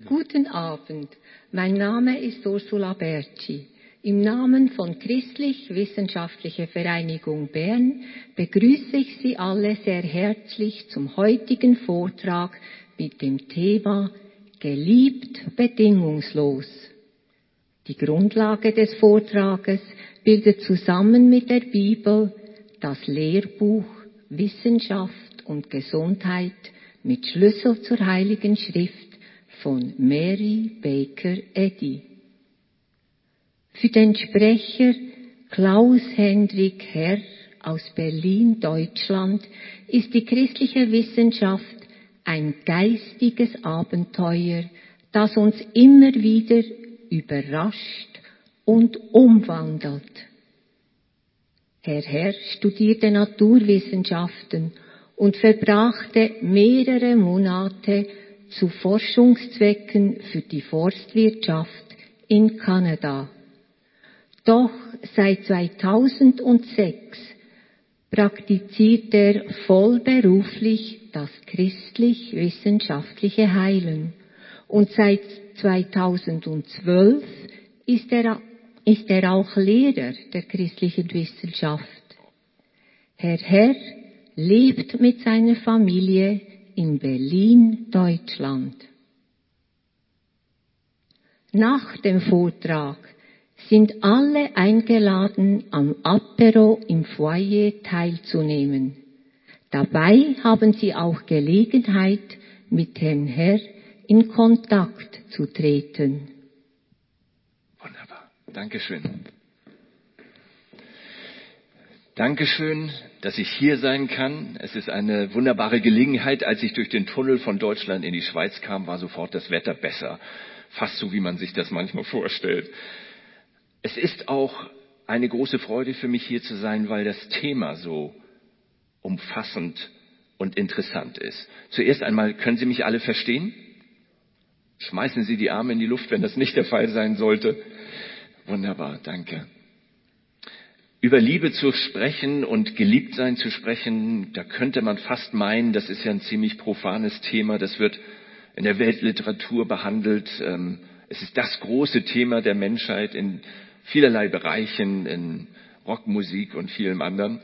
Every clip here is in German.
Guten Abend, mein Name ist Ursula Bertschi. Im Namen von Christlich-Wissenschaftliche Vereinigung Bern begrüße ich Sie alle sehr herzlich zum heutigen Vortrag mit dem Thema Geliebt bedingungslos. Die Grundlage des Vortrages bildet zusammen mit der Bibel das Lehrbuch Wissenschaft und Gesundheit mit Schlüssel zur Heiligen Schrift von Mary Baker Eddy. Für den Sprecher Klaus-Hendrik Herr aus Berlin, Deutschland, ist die christliche Wissenschaft ein geistiges Abenteuer, das uns immer wieder überrascht und umwandelt. Herr Herr studierte Naturwissenschaften und verbrachte mehrere Monate zu Forschungszwecken für die Forstwirtschaft in Kanada. Doch seit 2006 praktiziert er vollberuflich das christlich-wissenschaftliche Heilen und seit 2012 ist er auch Lehrer der christlichen Wissenschaft. Herr Herr lebt mit seiner Familie in Berlin, Deutschland. Nach dem Vortrag sind alle eingeladen, am Apéro im Foyer teilzunehmen. Dabei haben Sie auch Gelegenheit, mit Herrn Herr in Kontakt zu treten. Wunderbar. Dankeschön. Dankeschön, dass ich hier sein kann. Es ist eine wunderbare Gelegenheit. Als ich durch den Tunnel von Deutschland in die Schweiz kam, war sofort das Wetter besser. Fast so, wie man sich das manchmal vorstellt. Es ist auch eine große Freude für mich, hier zu sein, weil das Thema so umfassend und interessant ist. Zuerst einmal, können Sie mich alle verstehen? Schmeißen Sie die Arme in die Luft, wenn das nicht der Fall sein sollte. Wunderbar, danke. Über Liebe zu sprechen und Geliebtsein zu sprechen, da könnte man fast meinen, das ist ja ein ziemlich profanes Thema, das wird in der Weltliteratur behandelt. Es ist das große Thema der Menschheit in vielerlei Bereichen, in Rockmusik und vielem anderen.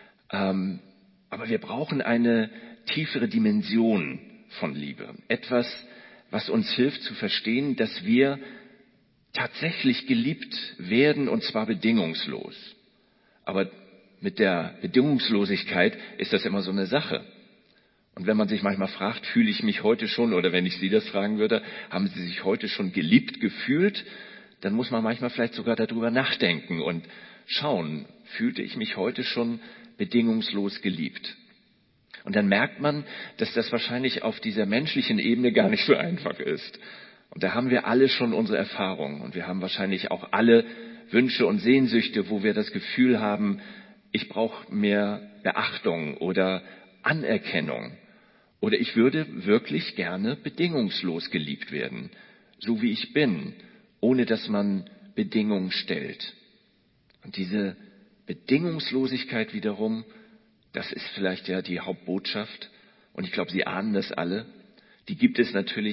Aber wir brauchen eine tiefere Dimension von Liebe. Etwas, was uns hilft zu verstehen, dass wir tatsächlich geliebt werden, und zwar bedingungslos. Aber mit der Bedingungslosigkeit ist das immer so eine Sache. Und wenn man sich manchmal fragt, fühle ich mich heute schon, oder wenn ich Sie das fragen würde, haben Sie sich heute schon geliebt gefühlt, dann muss man manchmal vielleicht sogar darüber nachdenken und schauen, fühlte ich mich heute schon bedingungslos geliebt? Und dann merkt man, dass das wahrscheinlich auf dieser menschlichen Ebene gar nicht so einfach ist. Und da haben wir alle schon unsere Erfahrungen und wir haben wahrscheinlich auch alle Wünsche und Sehnsüchte, wo wir das Gefühl haben, ich brauche mehr Beachtung oder Anerkennung. Oder ich würde wirklich gerne bedingungslos geliebt werden, so wie ich bin, ohne dass man Bedingungen stellt. Und diese Bedingungslosigkeit wiederum, das ist vielleicht ja die Hauptbotschaft. Und ich glaube, Sie ahnen das alle. Die gibt es natürlich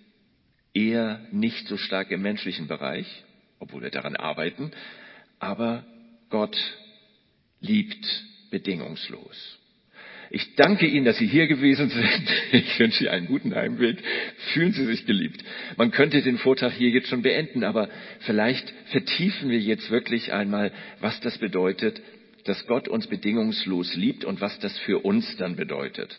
eher nicht so stark im menschlichen Bereich, obwohl wir daran arbeiten. Aber Gott liebt bedingungslos. Ich danke Ihnen, dass Sie hier gewesen sind. Ich wünsche Ihnen einen guten Heimweg. Fühlen Sie sich geliebt. Man könnte den Vortrag hier jetzt schon beenden, aber vielleicht vertiefen wir jetzt wirklich einmal, was das bedeutet, dass Gott uns bedingungslos liebt und was das für uns dann bedeutet.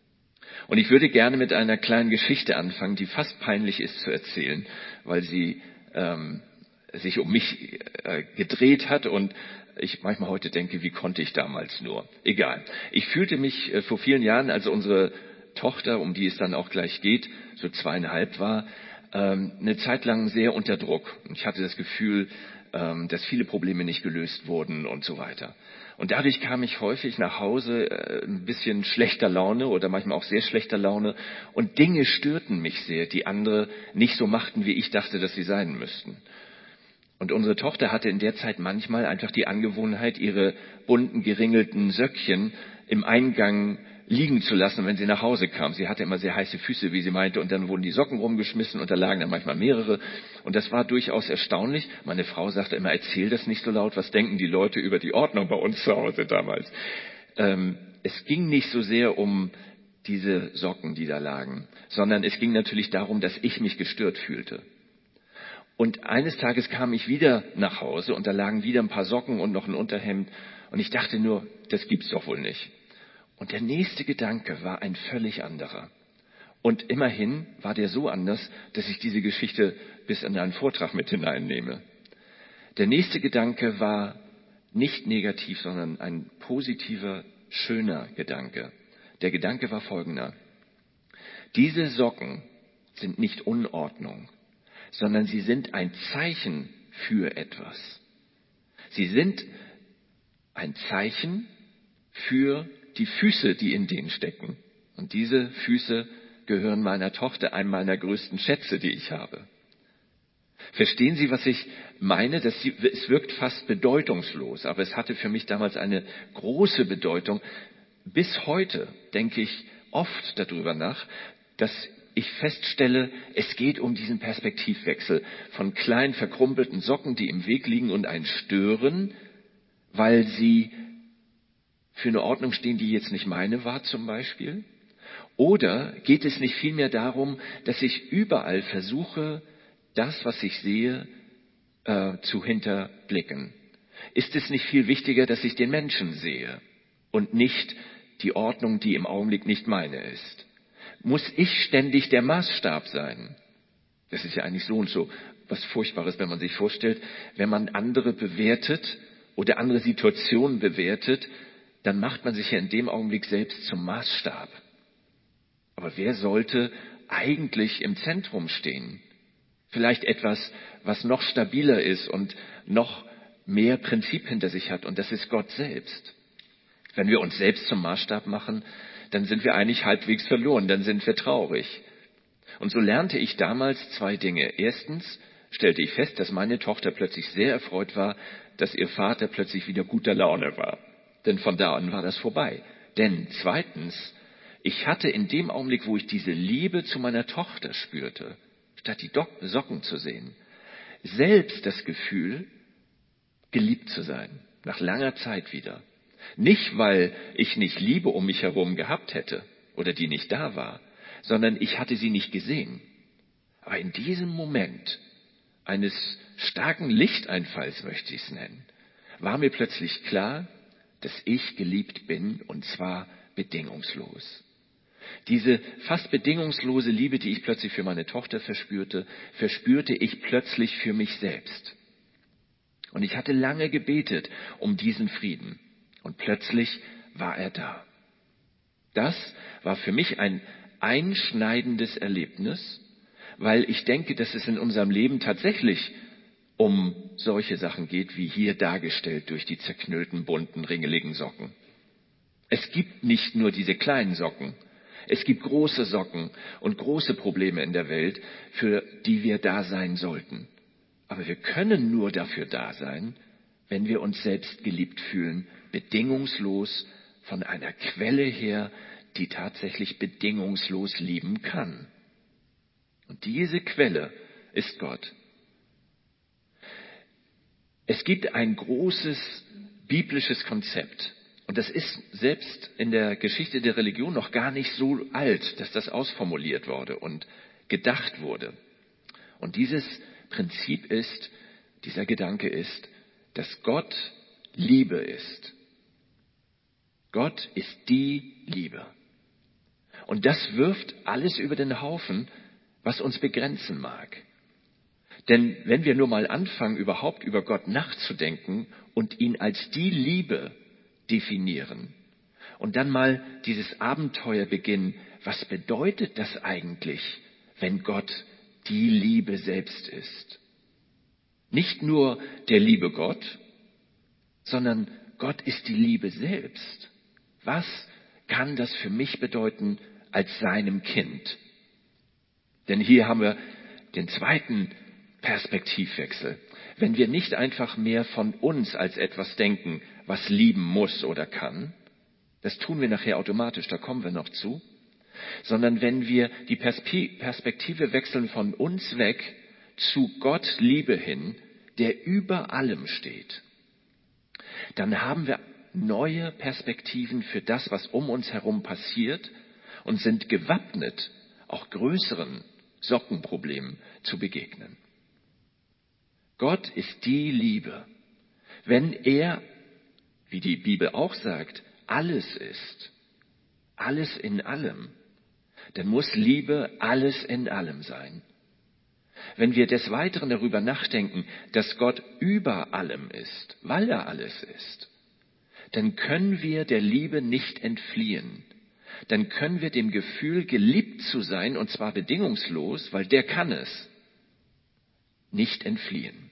Und ich würde gerne mit einer kleinen Geschichte anfangen, die fast peinlich ist zu erzählen, weil sie sich um mich gedreht hat und ich manchmal heute denke, wie konnte ich damals nur? Egal. Ich fühlte mich vor vielen Jahren, als unsere Tochter, um die es dann auch gleich geht, so 2,5 war, eine Zeit lang sehr unter Druck. Ich hatte das Gefühl, dass viele Probleme nicht gelöst wurden und so weiter. Und dadurch kam ich häufig nach Hause ein bisschen schlechter Laune oder manchmal auch sehr schlechter Laune. Und Dinge störten mich sehr, die andere nicht so machten, wie ich dachte, dass sie sein müssten. Und unsere Tochter hatte in der Zeit manchmal einfach die Angewohnheit, ihre bunten, geringelten Söckchen im Eingang liegen zu lassen, wenn sie nach Hause kam. Sie hatte immer sehr heiße Füße, wie sie meinte, und dann wurden die Socken rumgeschmissen und da lagen dann manchmal mehrere. Und das war durchaus erstaunlich. Meine Frau sagte immer, erzähl das nicht so laut, was denken die Leute über die Ordnung bei uns zu Hause damals. Es ging nicht so sehr um diese Socken, die da lagen, sondern es ging natürlich darum, dass ich mich gestört fühlte. Und eines Tages kam ich wieder nach Hause und da lagen wieder ein paar Socken und noch ein Unterhemd und ich dachte nur, das gibt's doch wohl nicht. Und der nächste Gedanke war ein völlig anderer. Und immerhin war der so anders, dass ich diese Geschichte bis in einen Vortrag mit hineinnehme. Der nächste Gedanke war nicht negativ, sondern ein positiver, schöner Gedanke. Der Gedanke war folgender. Diese Socken sind nicht Unordnung, sondern sie sind ein Zeichen für etwas. Sie sind ein Zeichen für die Füße, die in denen stecken. Und diese Füße gehören meiner Tochter, einem meiner größten Schätze, die ich habe. Verstehen Sie, was ich meine? Es wirkt fast bedeutungslos, aber es hatte für mich damals eine große Bedeutung. Bis heute denke ich oft darüber nach, dass ich feststelle, es geht um diesen Perspektivwechsel von kleinen verkrumpelten Socken, die im Weg liegen und einen stören, weil sie für eine Ordnung stehen, die jetzt nicht meine war zum Beispiel? Oder geht es nicht vielmehr darum, dass ich überall versuche, das, was ich sehe, zu hinterblicken? Ist es nicht viel wichtiger, dass ich den Menschen sehe und nicht die Ordnung, die im Augenblick nicht meine ist? Muss ich ständig der Maßstab sein? Das ist ja eigentlich so und so was Furchtbares, wenn man sich vorstellt, wenn man andere bewertet oder andere Situationen bewertet, dann macht man sich ja in dem Augenblick selbst zum Maßstab. Aber wer sollte eigentlich im Zentrum stehen? Vielleicht etwas, was noch stabiler ist und noch mehr Prinzip hinter sich hat, und das ist Gott selbst. Wenn wir uns selbst zum Maßstab machen, dann sind wir eigentlich halbwegs verloren, dann sind wir traurig. Und so lernte ich damals zwei Dinge. Erstens stellte ich fest, dass meine Tochter plötzlich sehr erfreut war, dass ihr Vater plötzlich wieder guter Laune war. Denn von da an war das vorbei. Denn zweitens, ich hatte in dem Augenblick, wo ich diese Liebe zu meiner Tochter spürte, statt die Socken zu sehen, selbst das Gefühl, geliebt zu sein, nach langer Zeit wieder. Nicht, weil ich nicht Liebe um mich herum gehabt hätte oder die nicht da war, sondern ich hatte sie nicht gesehen. Aber in diesem Moment eines starken Lichteinfalls, möchte ich es nennen, war mir plötzlich klar, dass ich geliebt bin, und zwar bedingungslos. Diese fast bedingungslose Liebe, die ich plötzlich für meine Tochter verspürte ich plötzlich für mich selbst. Und ich hatte lange gebetet um diesen Frieden. Und plötzlich war er da. Das war für mich ein einschneidendes Erlebnis, weil ich denke, dass es in unserem Leben tatsächlich um solche Sachen geht, wie hier dargestellt durch die zerknüllten, bunten, ringeligen Socken. Es gibt nicht nur diese kleinen Socken. Es gibt große Socken und große Probleme in der Welt, für die wir da sein sollten. Aber wir können nur dafür da sein, wenn wir uns selbst geliebt fühlen, bedingungslos von einer Quelle her, die tatsächlich bedingungslos lieben kann. Und diese Quelle ist Gott. Es gibt ein großes biblisches Konzept. Und das ist selbst in der Geschichte der Religion noch gar nicht so alt, dass das ausformuliert wurde und gedacht wurde. Und dieses Prinzip ist, dieser Gedanke ist, dass Gott Liebe ist. Gott ist die Liebe. Und das wirft alles über den Haufen, was uns begrenzen mag. Denn wenn wir nur mal anfangen, überhaupt über Gott nachzudenken und ihn als die Liebe definieren und dann mal dieses Abenteuer beginnen, was bedeutet das eigentlich, wenn Gott die Liebe selbst ist? Nicht nur der liebe Gott, sondern Gott ist die Liebe selbst. Was kann das für mich bedeuten als seinem Kind? Denn hier haben wir den zweiten Perspektivwechsel. Wenn wir nicht einfach mehr von uns als etwas denken, was lieben muss oder kann, Das tun wir nachher automatisch, da kommen wir noch zu. Sondern wenn wir die Perspektive wechseln von uns weg zu Gott Liebe hin, der über allem steht, dann haben wir neue Perspektiven für das, was um uns herum passiert und sind gewappnet, auch größeren Sockenproblemen zu begegnen. Gott ist die Liebe. Wenn er, wie die Bibel auch sagt, alles ist, alles in allem, dann muss Liebe alles in allem sein. Wenn wir des Weiteren darüber nachdenken, dass Gott über allem ist, weil er alles ist, dann können wir der Liebe nicht entfliehen. Dann können wir dem Gefühl, geliebt zu sein, und zwar bedingungslos, weil der kann es, nicht entfliehen.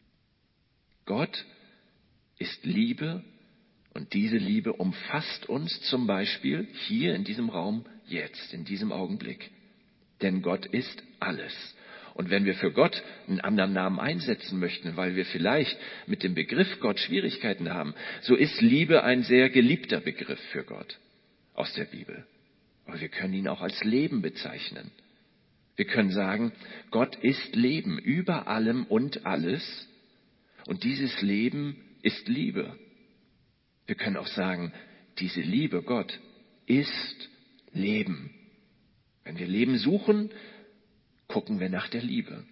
Gott ist Liebe und diese Liebe umfasst uns zum Beispiel hier in diesem Raum jetzt, in diesem Augenblick. Denn Gott ist alles. Und wenn wir für Gott einen anderen Namen einsetzen möchten, weil wir vielleicht mit dem Begriff Gott Schwierigkeiten haben, so ist Liebe ein sehr geliebter Begriff für Gott aus der Bibel. Aber wir können ihn auch als Leben bezeichnen. Wir können sagen, Gott ist Leben über allem und alles. Und dieses Leben ist Liebe. Wir können auch sagen, diese Liebe Gott ist Leben. Wenn wir Leben suchen, gucken wir nach der Liebe.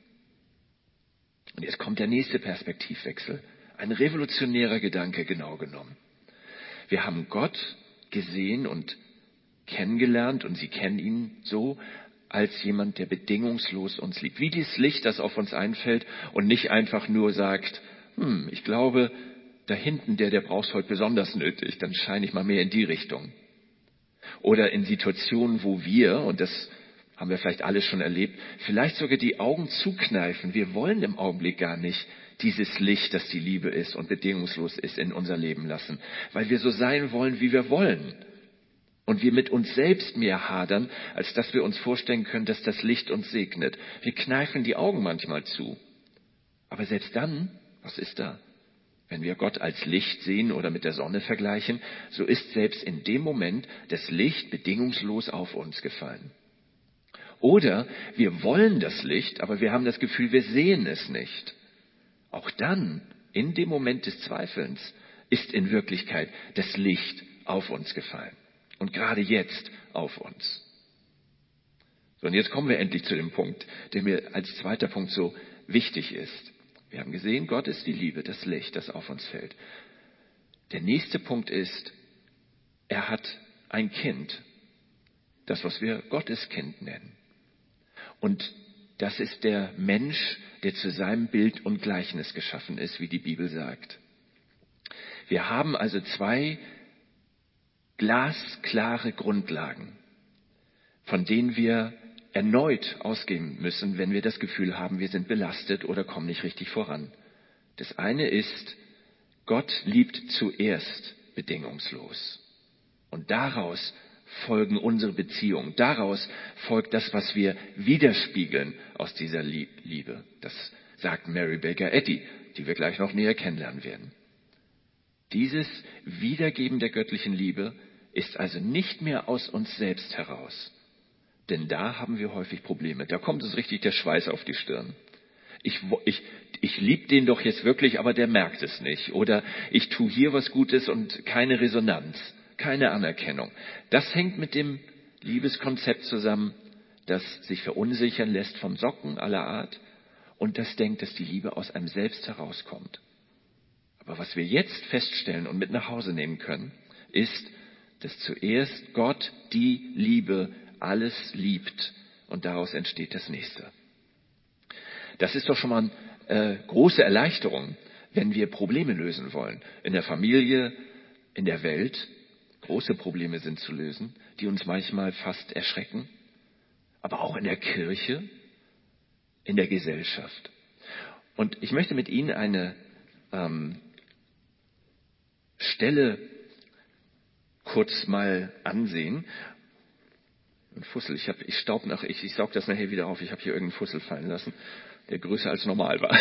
Und jetzt kommt der nächste Perspektivwechsel. Ein revolutionärer Gedanke, genau genommen. Wir haben Gott gesehen und kennengelernt und Sie kennen ihn so als jemand, der bedingungslos uns liebt. Wie dieses Licht, das auf uns einfällt und nicht einfach nur sagt, ich glaube, da hinten der braucht es heute besonders nötig, dann scheine ich mal mehr in die Richtung. Oder in Situationen, wo wir, und das haben wir vielleicht alle schon erlebt, vielleicht sogar die Augen zukneifen. Wir wollen im Augenblick gar nicht dieses Licht, das die Liebe ist und bedingungslos ist, in unser Leben lassen, weil wir so sein wollen, wie wir wollen. Und wir mit uns selbst mehr hadern, als dass wir uns vorstellen können, dass das Licht uns segnet. Wir kneifen die Augen manchmal zu. Aber selbst dann, was ist da? Wenn wir Gott als Licht sehen oder mit der Sonne vergleichen, so ist selbst in dem Moment das Licht bedingungslos auf uns gefallen. Oder wir wollen das Licht, aber wir haben das Gefühl, wir sehen es nicht. Auch dann, in dem Moment des Zweifelns, ist in Wirklichkeit das Licht auf uns gefallen. Und gerade jetzt auf uns. So, und jetzt kommen wir endlich zu dem Punkt, der mir als zweiter Punkt so wichtig ist. Wir haben gesehen, Gott ist die Liebe, das Licht, das auf uns fällt. Der nächste Punkt ist, er hat ein Kind. Das, was wir Gotteskind nennen. Und das ist der Mensch, der zu seinem Bild und Gleichnis geschaffen ist, wie die Bibel sagt. Wir haben also zwei glasklare Grundlagen, von denen wir erneut ausgehen müssen, wenn wir das Gefühl haben, wir sind belastet oder kommen nicht richtig voran. Das eine ist, Gott liebt zuerst bedingungslos. Und daraus folgen unsere Beziehungen. Daraus folgt das, was wir widerspiegeln aus dieser Liebe. Das sagt Mary Baker Eddy, die wir gleich noch näher kennenlernen werden. Dieses Wiedergeben der göttlichen Liebe ist also nicht mehr aus uns selbst heraus. Denn da haben wir häufig Probleme. Da kommt uns richtig der Schweiß auf die Stirn. Ich liebe den doch jetzt wirklich, aber der merkt es nicht. Oder ich tue hier was Gutes und keine Resonanz, keine Anerkennung. Das hängt mit dem Liebeskonzept zusammen, das sich verunsichern lässt von Socken aller Art und das denkt, dass die Liebe aus einem selbst herauskommt. Aber was wir jetzt feststellen und mit nach Hause nehmen können, ist, dass zuerst Gott die Liebe alles liebt und daraus entsteht das Nächste. Das ist doch schon mal eine große Erleichterung, wenn wir Probleme lösen wollen. In der Familie, in der Welt. Große Probleme sind zu lösen, die uns manchmal fast erschrecken. Aber auch in der Kirche, in der Gesellschaft. Und ich möchte mit Ihnen eine Stelle kurz mal ansehen. Ein Fussel, ich saug das nachher wieder auf, ich habe hier irgendeinen Fussel fallen lassen, der größer als normal war.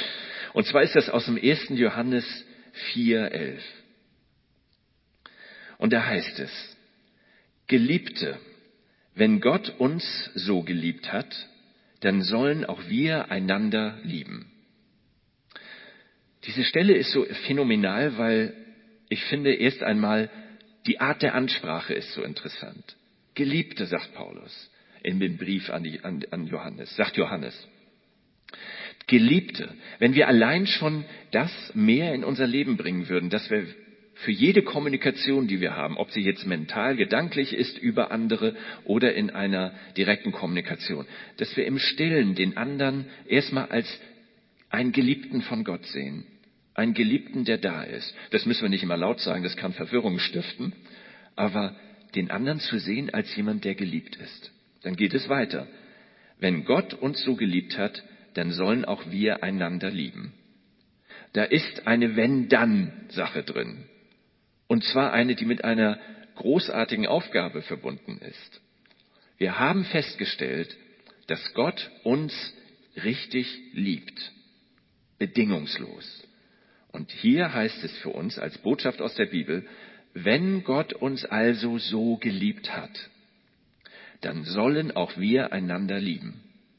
Und zwar ist das aus dem 1. Johannes 4,11. Und da heißt es, Geliebte, wenn Gott uns so geliebt hat, dann sollen auch wir einander lieben. Diese Stelle ist so phänomenal, weil ich finde erst einmal, die Art der Ansprache ist so interessant. Geliebte, sagt Paulus in dem Brief an Johannes, sagt Johannes. Geliebte, wenn wir allein schon das mehr in unser Leben bringen würden, dass wir für jede Kommunikation, die wir haben, ob sie jetzt mental, gedanklich ist über andere oder in einer direkten Kommunikation, dass wir im Stillen den anderen erstmal als einen Geliebten von Gott sehen. Einen Geliebten, der da ist. Das müssen wir nicht immer laut sagen, das kann Verwirrung stiften, aber den anderen zu sehen als jemand, der geliebt ist. Dann geht es weiter. Wenn Gott uns so geliebt hat, dann sollen auch wir einander lieben. Da ist eine Wenn-Dann-Sache drin. Und zwar eine, die mit einer großartigen Aufgabe verbunden ist. Wir haben festgestellt, dass Gott uns richtig liebt. Bedingungslos. Und hier heißt es für uns als Botschaft aus der Bibel, wenn Gott uns also so geliebt hat, dann sollen auch wir einander lieben.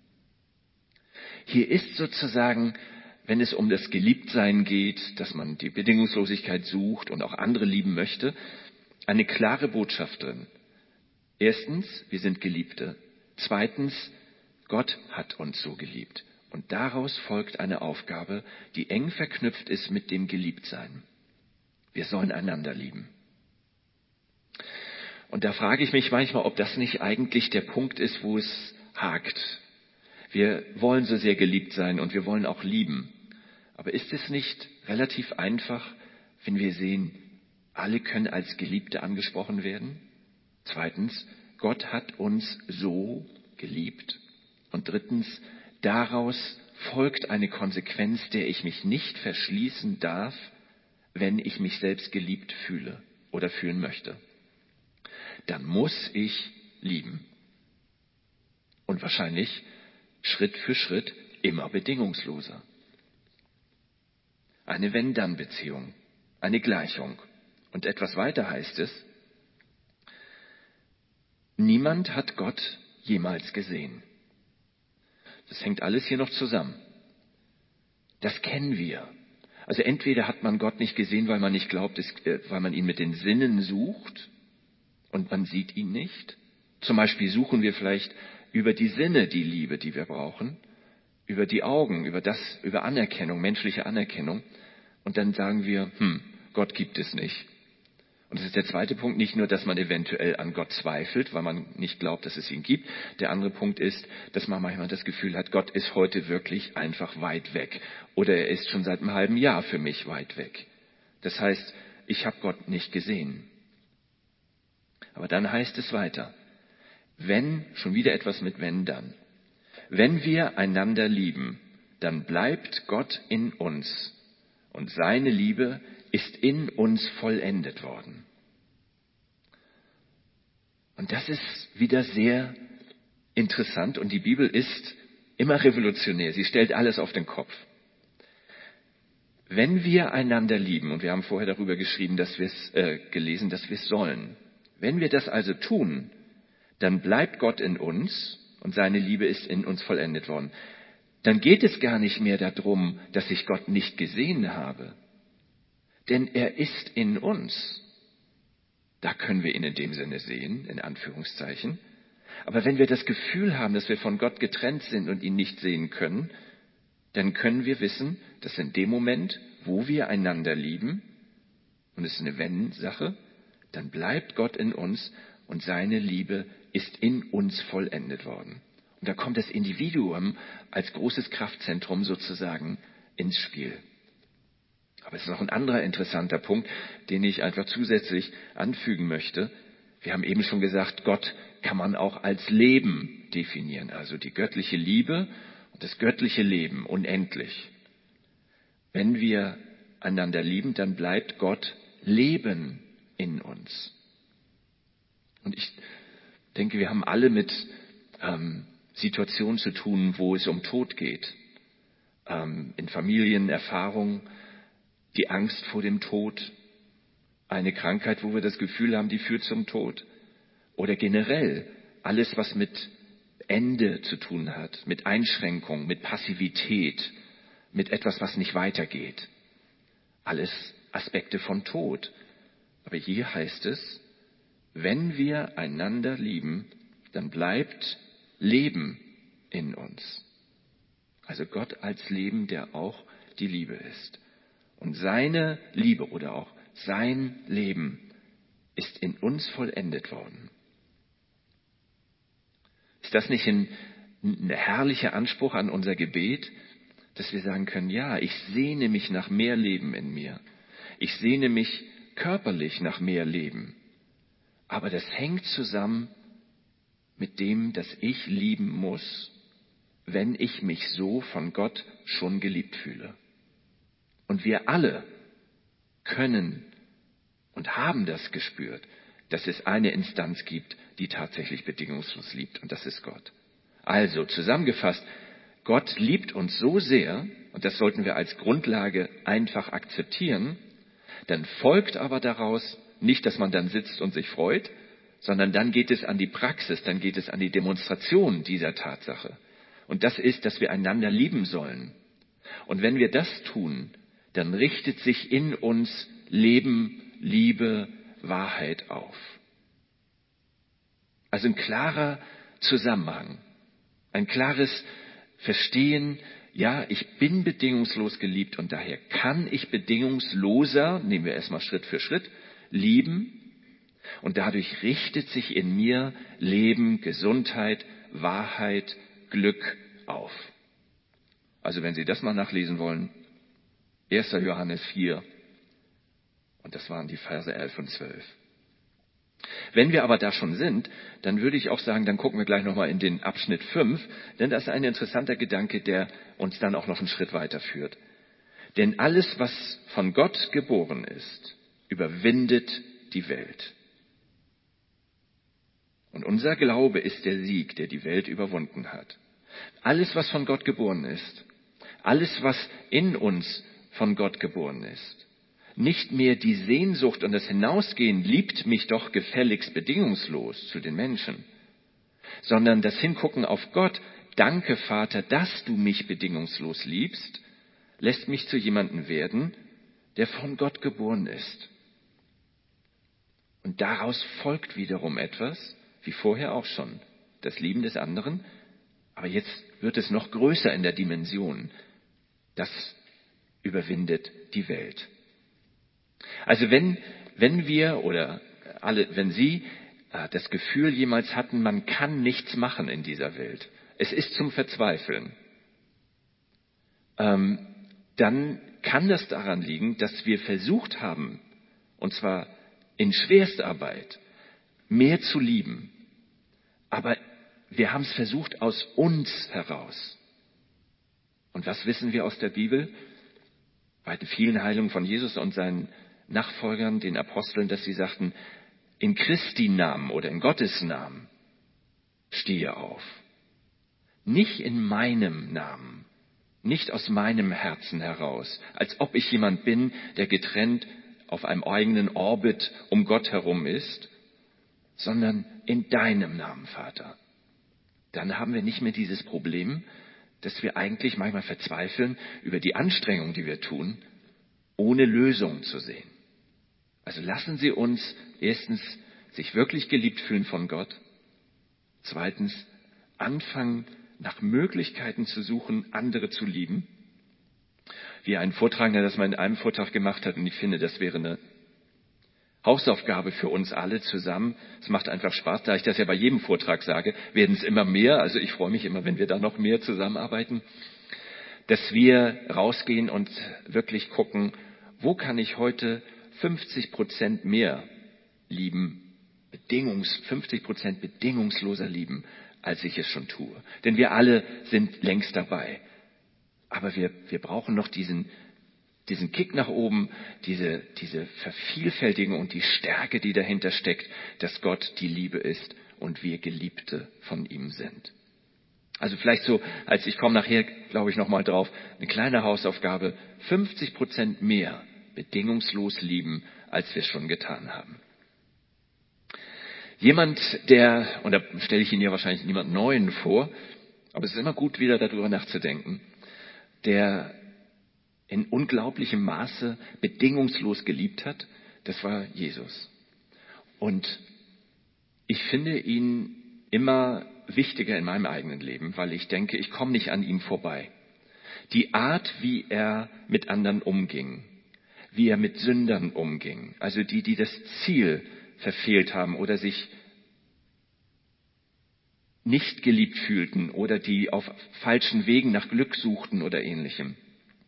Hier ist sozusagen, wenn es um das Geliebtsein geht, dass man die Bedingungslosigkeit sucht und auch andere lieben möchte, eine klare Botschaft drin. Erstens, wir sind Geliebte. Zweitens, Gott hat uns so geliebt. Und daraus folgt eine Aufgabe, die eng verknüpft ist mit dem Geliebtsein. Wir sollen einander lieben. Und da frage ich mich manchmal, ob das nicht eigentlich der Punkt ist, wo es hakt. Wir wollen so sehr geliebt sein und wir wollen auch lieben. Aber ist es nicht relativ einfach, wenn wir sehen, alle können als Geliebte angesprochen werden? Zweitens, Gott hat uns so geliebt. Und drittens, daraus folgt eine Konsequenz, der ich mich nicht verschließen darf, wenn ich mich selbst geliebt fühle oder fühlen möchte. Dann muss ich lieben. Und wahrscheinlich Schritt für Schritt immer bedingungsloser. Eine Wenn-Dann-Beziehung, eine Gleichung. Und etwas weiter heißt es, niemand hat Gott jemals gesehen. Das hängt alles hier noch zusammen. Das kennen wir. Also entweder hat man Gott nicht gesehen, weil man nicht glaubt, weil man ihn mit den Sinnen sucht und man sieht ihn nicht. Zum Beispiel suchen wir vielleicht über die Sinne die Liebe, die wir brauchen, über die Augen, über Anerkennung, menschliche Anerkennung. Und dann sagen wir, Gott gibt es nicht. Und das ist der zweite Punkt, nicht nur, dass man eventuell an Gott zweifelt, weil man nicht glaubt, dass es ihn gibt. Der andere Punkt ist, dass man manchmal das Gefühl hat, Gott ist heute wirklich einfach weit weg. Oder er ist schon seit einem halben Jahr für mich weit weg. Das heißt, ich habe Gott nicht gesehen. Aber dann heißt es weiter, wenn, schon wieder etwas mit wenn dann. Wenn wir einander lieben, dann bleibt Gott in uns und seine Liebe ist in uns vollendet worden. Und das ist wieder sehr interessant und die Bibel ist immer revolutionär. Sie stellt alles auf den Kopf. Wenn wir einander lieben, und wir haben vorher darüber geschrieben, gelesen, dass wir es sollen. Wenn wir das also tun, dann bleibt Gott in uns und seine Liebe ist in uns vollendet worden. Dann geht es gar nicht mehr darum, dass ich Gott nicht gesehen habe. Denn er ist in uns. Da können wir ihn in dem Sinne sehen, in Anführungszeichen. Aber wenn wir das Gefühl haben, dass wir von Gott getrennt sind und ihn nicht sehen können, dann können wir wissen, dass in dem Moment, wo wir einander lieben, und es ist eine Wenn-Sache, dann bleibt Gott in uns und seine Liebe ist in uns vollendet worden. Und da kommt das Individuum als großes Kraftzentrum sozusagen ins Spiel. Aber es ist noch ein anderer interessanter Punkt, den ich einfach zusätzlich anfügen möchte. Wir haben eben schon gesagt, Gott kann man auch als Leben definieren. Also die göttliche Liebe und das göttliche Leben unendlich. Wenn wir einander lieben, dann bleibt Gott Leben in uns. Und ich denke, wir haben alle mit Situationen zu tun, wo es um Tod geht. In Familien, Erfahrungen, die Angst vor dem Tod, Eine Krankheit, wo wir das Gefühl haben, die führt zum Tod. Oder generell alles, was mit Ende zu tun hat, mit Einschränkung, mit Passivität, mit etwas, was nicht weitergeht. Alles Aspekte von Tod. Aber hier heißt es, wenn wir einander lieben, dann bleibt Leben in uns. Also Gott als Leben, der auch die Liebe ist. Und seine Liebe oder auch sein Leben ist in uns vollendet worden. Ist das nicht ein herrlicher Anspruch an unser Gebet, dass wir sagen können, ja, ich sehne mich nach mehr Leben in mir. Ich sehne mich körperlich nach mehr Leben. Aber das hängt zusammen mit dem, dass ich lieben muss, wenn ich mich so von Gott schon geliebt fühle. Und wir alle können und haben das gespürt, dass es eine Instanz gibt, die tatsächlich bedingungslos liebt, und das ist Gott. Also zusammengefasst, Gott liebt uns so sehr, und das sollten wir als Grundlage einfach akzeptieren, dann folgt aber daraus nicht, dass man dann sitzt und sich freut, sondern dann geht es an die Praxis, dann geht es an die Demonstration dieser Tatsache. Und das ist, dass wir einander lieben sollen. Und wenn wir das tun, dann richtet sich in uns Leben, Liebe, Wahrheit auf. Also ein klarer Zusammenhang, ein klares Verstehen, ja, ich bin bedingungslos geliebt und daher kann ich bedingungsloser, nehmen wir erstmal Schritt für Schritt, lieben und dadurch richtet sich in mir Leben, Gesundheit, Wahrheit, Glück auf. Also wenn Sie das mal nachlesen wollen, 1. Johannes 4 und das waren die Verse 11 und 12. Wenn wir aber da schon sind, dann würde ich auch sagen, dann gucken wir gleich nochmal in den Abschnitt 5, denn das ist ein interessanter Gedanke, der uns dann auch noch einen Schritt weiter führt. Denn alles, was von Gott geboren ist, überwindet die Welt. Und unser Glaube ist der Sieg, der die Welt überwunden hat. Alles, was von Gott geboren ist, alles, was in uns von Gott geboren ist, nicht mehr die Sehnsucht und das Hinausgehen, liebt mich doch gefälligst bedingungslos zu den Menschen, sondern das Hingucken auf Gott, danke Vater, dass du mich bedingungslos liebst, lässt mich zu jemandem werden, der von Gott geboren ist. Und daraus folgt wiederum etwas, wie vorher auch schon, das Lieben des anderen, aber jetzt wird es noch größer in der Dimension. Das überwindet die Welt. Also wenn wir oder alle, wenn Sie das Gefühl jemals hatten, man kann nichts machen in dieser Welt, es ist zum Verzweifeln, dann kann das daran liegen, dass wir versucht haben, und zwar in Schwerstarbeit, mehr zu lieben. Aber wir haben es versucht aus uns heraus. Und was wissen wir aus der Bibel? Bei den vielen Heilungen von Jesus und seinen Nachfolgern, den Aposteln, dass sie sagten, in Christi Namen oder in Gottes Namen stehe auf. Nicht in meinem Namen, nicht aus meinem Herzen heraus, als ob ich jemand bin, der getrennt auf einem eigenen Orbit um Gott herum ist, sondern in deinem Namen, Vater. Dann haben wir nicht mehr dieses Problem, dass wir eigentlich manchmal verzweifeln über die Anstrengung, die wir tun, ohne Lösung zu sehen. Also lassen Sie uns erstens sich wirklich geliebt fühlen von Gott. Zweitens anfangen, nach Möglichkeiten zu suchen, andere zu lieben. Wie ein Vortragender das mal in einem Vortrag gemacht hat, und ich finde, das wäre eine Hausaufgabe für uns alle zusammen. Es macht einfach Spaß, da ich das ja bei jedem Vortrag sage, werden es immer mehr. Also ich freue mich immer, wenn wir da noch mehr zusammenarbeiten, dass wir rausgehen und wirklich gucken, wo kann ich heute 50% mehr lieben, 50% bedingungsloser lieben, als ich es schon tue. Denn wir alle sind längst dabei. Aber wir brauchen noch diesen Kick nach oben, diese Vervielfältigung und die Stärke, die dahinter steckt, dass Gott die Liebe ist und wir Geliebte von ihm sind. Also vielleicht so, als ich komme nachher, glaube ich, nochmal drauf, eine kleine Hausaufgabe, 50% mehr bedingungslos lieben, als wir es schon getan haben. Jemand, und da stelle ich Ihnen ja wahrscheinlich niemand Neuen vor, aber es ist immer gut, wieder darüber nachzudenken, der in unglaublichem Maße bedingungslos geliebt hat, das war Jesus. Und ich finde ihn immer wichtiger in meinem eigenen Leben, weil ich denke, ich komme nicht an ihm vorbei. Die Art, wie er mit anderen umging, wie er mit Sündern umging, also die das Ziel verfehlt haben oder sich nicht geliebt fühlten oder die auf falschen Wegen nach Glück suchten oder ähnlichem.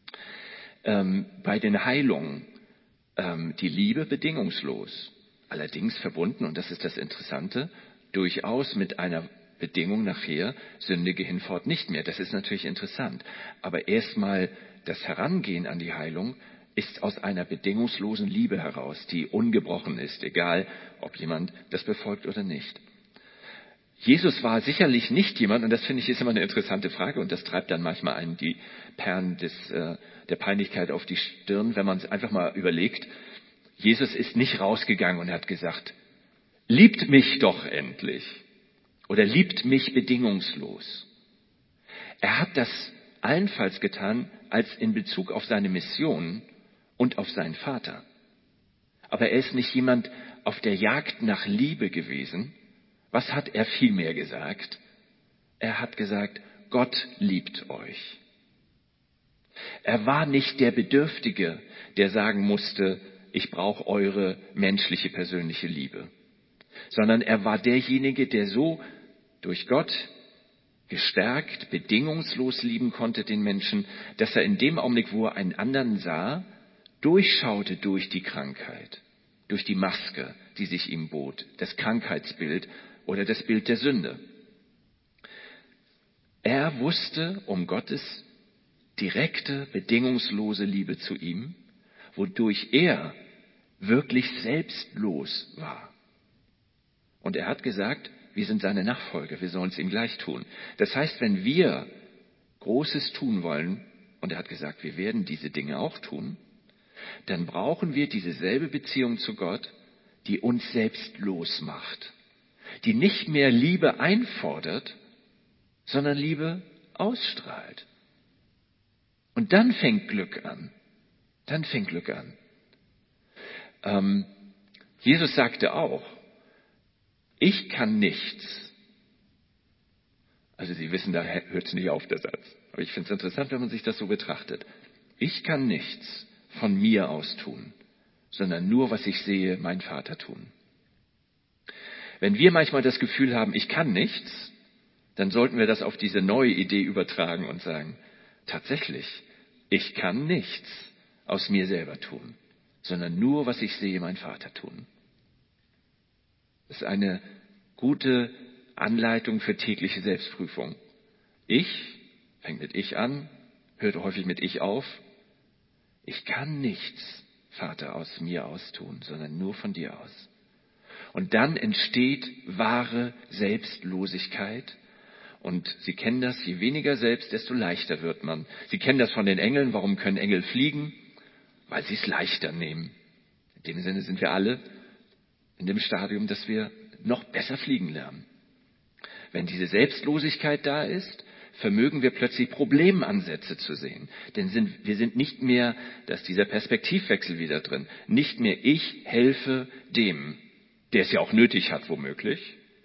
Bei den Heilungen, die Liebe bedingungslos, allerdings verbunden, und das ist das Interessante, durchaus mit einer Bedingung nachher, sündige hinfort nicht mehr. Das ist natürlich interessant. Aber erstmal das Herangehen an die Heilung ist aus einer bedingungslosen Liebe heraus, die ungebrochen ist, egal ob jemand das befolgt oder nicht. Jesus war sicherlich nicht jemand, und das finde ich ist immer eine interessante Frage, und das treibt dann manchmal einen die Perlen der Peinlichkeit auf die Stirn, wenn man es einfach mal überlegt. Jesus ist nicht rausgegangen und hat gesagt, liebt mich doch endlich oder liebt mich bedingungslos. Er hat das allenfalls getan als in Bezug auf seine Mission und auf seinen Vater. Aber er ist nicht jemand auf der Jagd nach Liebe gewesen. Was hat er vielmehr gesagt? Er hat gesagt, Gott liebt euch. Er war nicht der Bedürftige, der sagen musste, ich brauche eure menschliche, persönliche Liebe. Sondern er war derjenige, der so durch Gott gestärkt, bedingungslos lieben konnte den Menschen, dass er in dem Augenblick, wo er einen anderen sah, durchschaute durch die Krankheit, durch die Maske, die sich ihm bot, das Krankheitsbild oder das Bild der Sünde. Er wusste um Gottes direkte, bedingungslose Liebe zu ihm, wodurch er wirklich selbstlos war. Und er hat gesagt, wir sind seine Nachfolger, wir sollen es ihm gleich tun. Das heißt, wenn wir Großes tun wollen, und er hat gesagt, wir werden diese Dinge auch tun, dann brauchen wir diese selbe Beziehung zu Gott, die uns selbstlos macht, die nicht mehr Liebe einfordert, sondern Liebe ausstrahlt. Und dann fängt Glück an. Dann fängt Glück an. Jesus sagte auch, ich kann nichts. Also Sie wissen, da hört es nicht auf, der Satz. Aber ich finde es interessant, wenn man sich das so betrachtet. Ich kann nichts von mir aus tun, sondern nur, was ich sehe, mein Vater tun. Wenn wir manchmal das Gefühl haben, ich kann nichts, dann sollten wir das auf diese neue Idee übertragen und sagen, tatsächlich, ich kann nichts aus mir selber tun, sondern nur, was ich sehe, mein Vater tun. Das ist eine gute Anleitung für tägliche Selbstprüfung. Ich, fängt mit ich an, hört häufig mit ich auf. Ich kann nichts, Vater, aus mir aus tun, sondern nur von dir aus. Und dann entsteht wahre Selbstlosigkeit. Und Sie kennen das, je weniger selbst, desto leichter wird man. Sie kennen das von den Engeln. Warum können Engel fliegen? Weil sie es leichter nehmen. In dem Sinne sind wir alle in dem Stadium, dass wir noch besser fliegen lernen. Wenn diese Selbstlosigkeit da ist, vermögen wir plötzlich Problemansätze zu sehen. Denn wir sind nicht mehr, da ist dieser Perspektivwechsel wieder drin, nicht mehr ich helfe dem, der es ja auch nötig hat womöglich,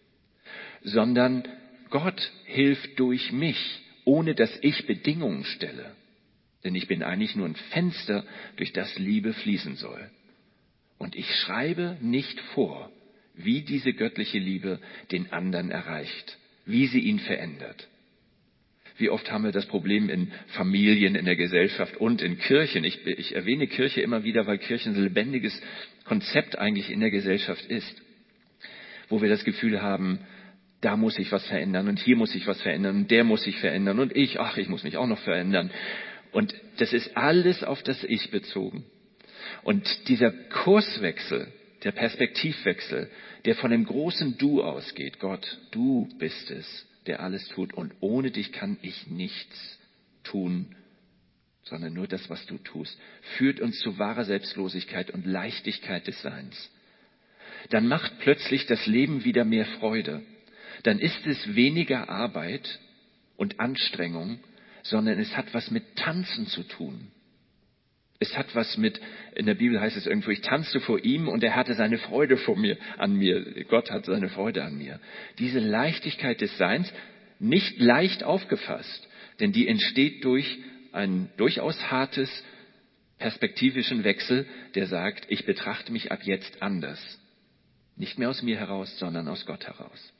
sondern Gott hilft durch mich, ohne dass ich Bedingungen stelle. Denn ich bin eigentlich nur ein Fenster, durch das Liebe fließen soll. Und ich schreibe nicht vor, wie diese göttliche Liebe den anderen erreicht, wie sie ihn verändert. Wie oft haben wir das Problem in Familien, in der Gesellschaft und in Kirchen. Ich erwähne Kirche immer wieder, weil Kirche ein lebendiges Konzept eigentlich in der Gesellschaft ist, wo wir das Gefühl haben, da muss ich was verändern und hier muss ich was verändern und der muss sich verändern und ich muss mich auch noch verändern. Und das ist alles auf das Ich bezogen. Und dieser Kurswechsel, der Perspektivwechsel, der von dem großen Du ausgeht, Gott, du bist es, der alles tut und ohne dich kann ich nichts tun sondern nur das, was du tust, führt uns zu wahrer Selbstlosigkeit und Leichtigkeit des Seins. Dann macht plötzlich das Leben wieder mehr Freude. Dann ist es weniger Arbeit und Anstrengung, sondern es hat was mit Tanzen zu tun. Es hat was mit, in der Bibel heißt es irgendwo, ich tanzte vor ihm und er hatte seine Freude an mir. Gott hat seine Freude an mir. Diese Leichtigkeit des Seins, nicht leicht aufgefasst, denn die entsteht durch einen durchaus hartes perspektivischen Wechsel, der sagt, ich betrachte mich ab jetzt anders. Nicht mehr aus mir heraus, sondern aus Gott heraus.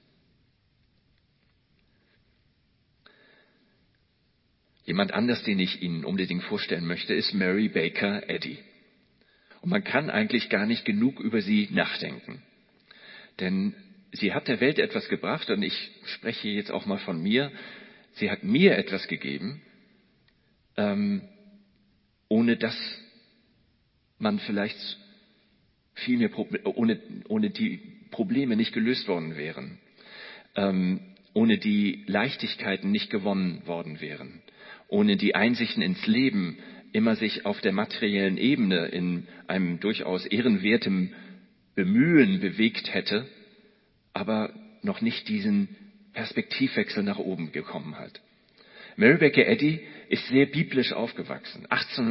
Jemand anders, den ich Ihnen unbedingt vorstellen möchte, ist Mary Baker Eddy. Und man kann eigentlich gar nicht genug über sie nachdenken. Denn sie hat der Welt etwas gebracht und ich spreche jetzt auch mal von mir. Sie hat mir etwas gegeben, ohne dass man vielleicht viel mehr ohne die Probleme nicht gelöst worden wären, ohne die Leichtigkeiten nicht gewonnen worden wären, ohne die Einsichten ins Leben immer sich auf der materiellen Ebene in einem durchaus ehrenwerten Bemühen bewegt hätte, aber noch nicht diesen Perspektivwechsel nach oben gekommen hat. Mary Baker Eddy ist sehr biblisch aufgewachsen,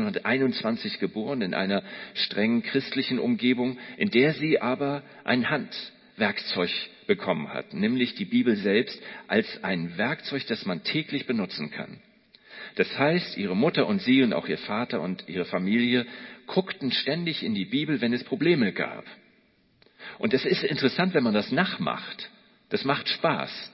1821 geboren in einer strengen christlichen Umgebung, in der sie aber ein Handwerkzeug bekommen hat, nämlich die Bibel selbst als ein Werkzeug, das man täglich benutzen kann. Das heißt, ihre Mutter und sie und auch ihr Vater und ihre Familie guckten ständig in die Bibel, wenn es Probleme gab. Und es ist interessant, wenn man das nachmacht. Das macht Spaß.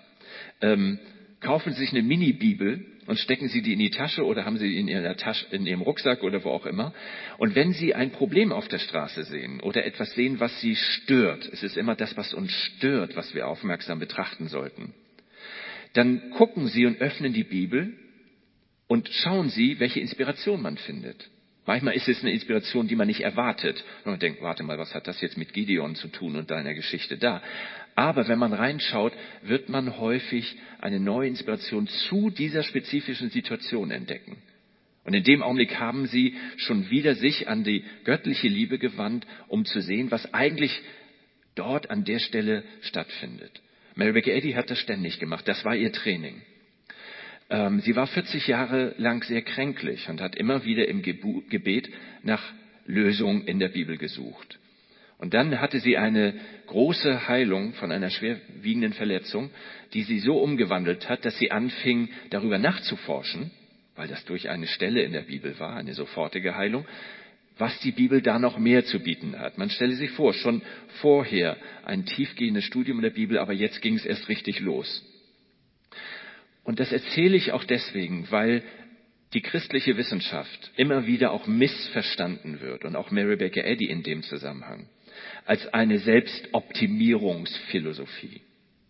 Kaufen Sie sich eine Mini-Bibel und stecken Sie die in die Tasche oder haben Sie in Ihrer Tasche, in Ihrem Rucksack oder wo auch immer. Und wenn Sie ein Problem auf der Straße sehen oder etwas sehen, was Sie stört, es ist immer das, was uns stört, was wir aufmerksam betrachten sollten, dann gucken Sie und öffnen die Bibel und schauen Sie, welche Inspiration man findet. Manchmal ist es eine Inspiration, die man nicht erwartet. Und man denkt, warte mal, was hat das jetzt mit Gideon zu tun und deiner Geschichte da? Aber wenn man reinschaut, wird man häufig eine neue Inspiration zu dieser spezifischen Situation entdecken. Und in dem Augenblick haben sie schon wieder sich an die göttliche Liebe gewandt, um zu sehen, was eigentlich dort an der Stelle stattfindet. Mary Baker Eddy hat das ständig gemacht. Das war ihr Training. Sie war 40 Jahre lang sehr kränklich und hat immer wieder im Gebet nach Lösung in der Bibel gesucht. Und dann hatte sie eine große Heilung von einer schwerwiegenden Verletzung, die sie so umgewandelt hat, dass sie anfing, darüber nachzuforschen, weil das durch eine Stelle in der Bibel war, eine sofortige Heilung, was die Bibel da noch mehr zu bieten hat. Man stelle sich vor, schon vorher ein tiefgehendes Studium der Bibel, aber jetzt ging es erst richtig los. Und das erzähle ich auch deswegen, weil die christliche Wissenschaft immer wieder auch missverstanden wird und auch Mary Baker Eddy in dem Zusammenhang als eine Selbstoptimierungsphilosophie.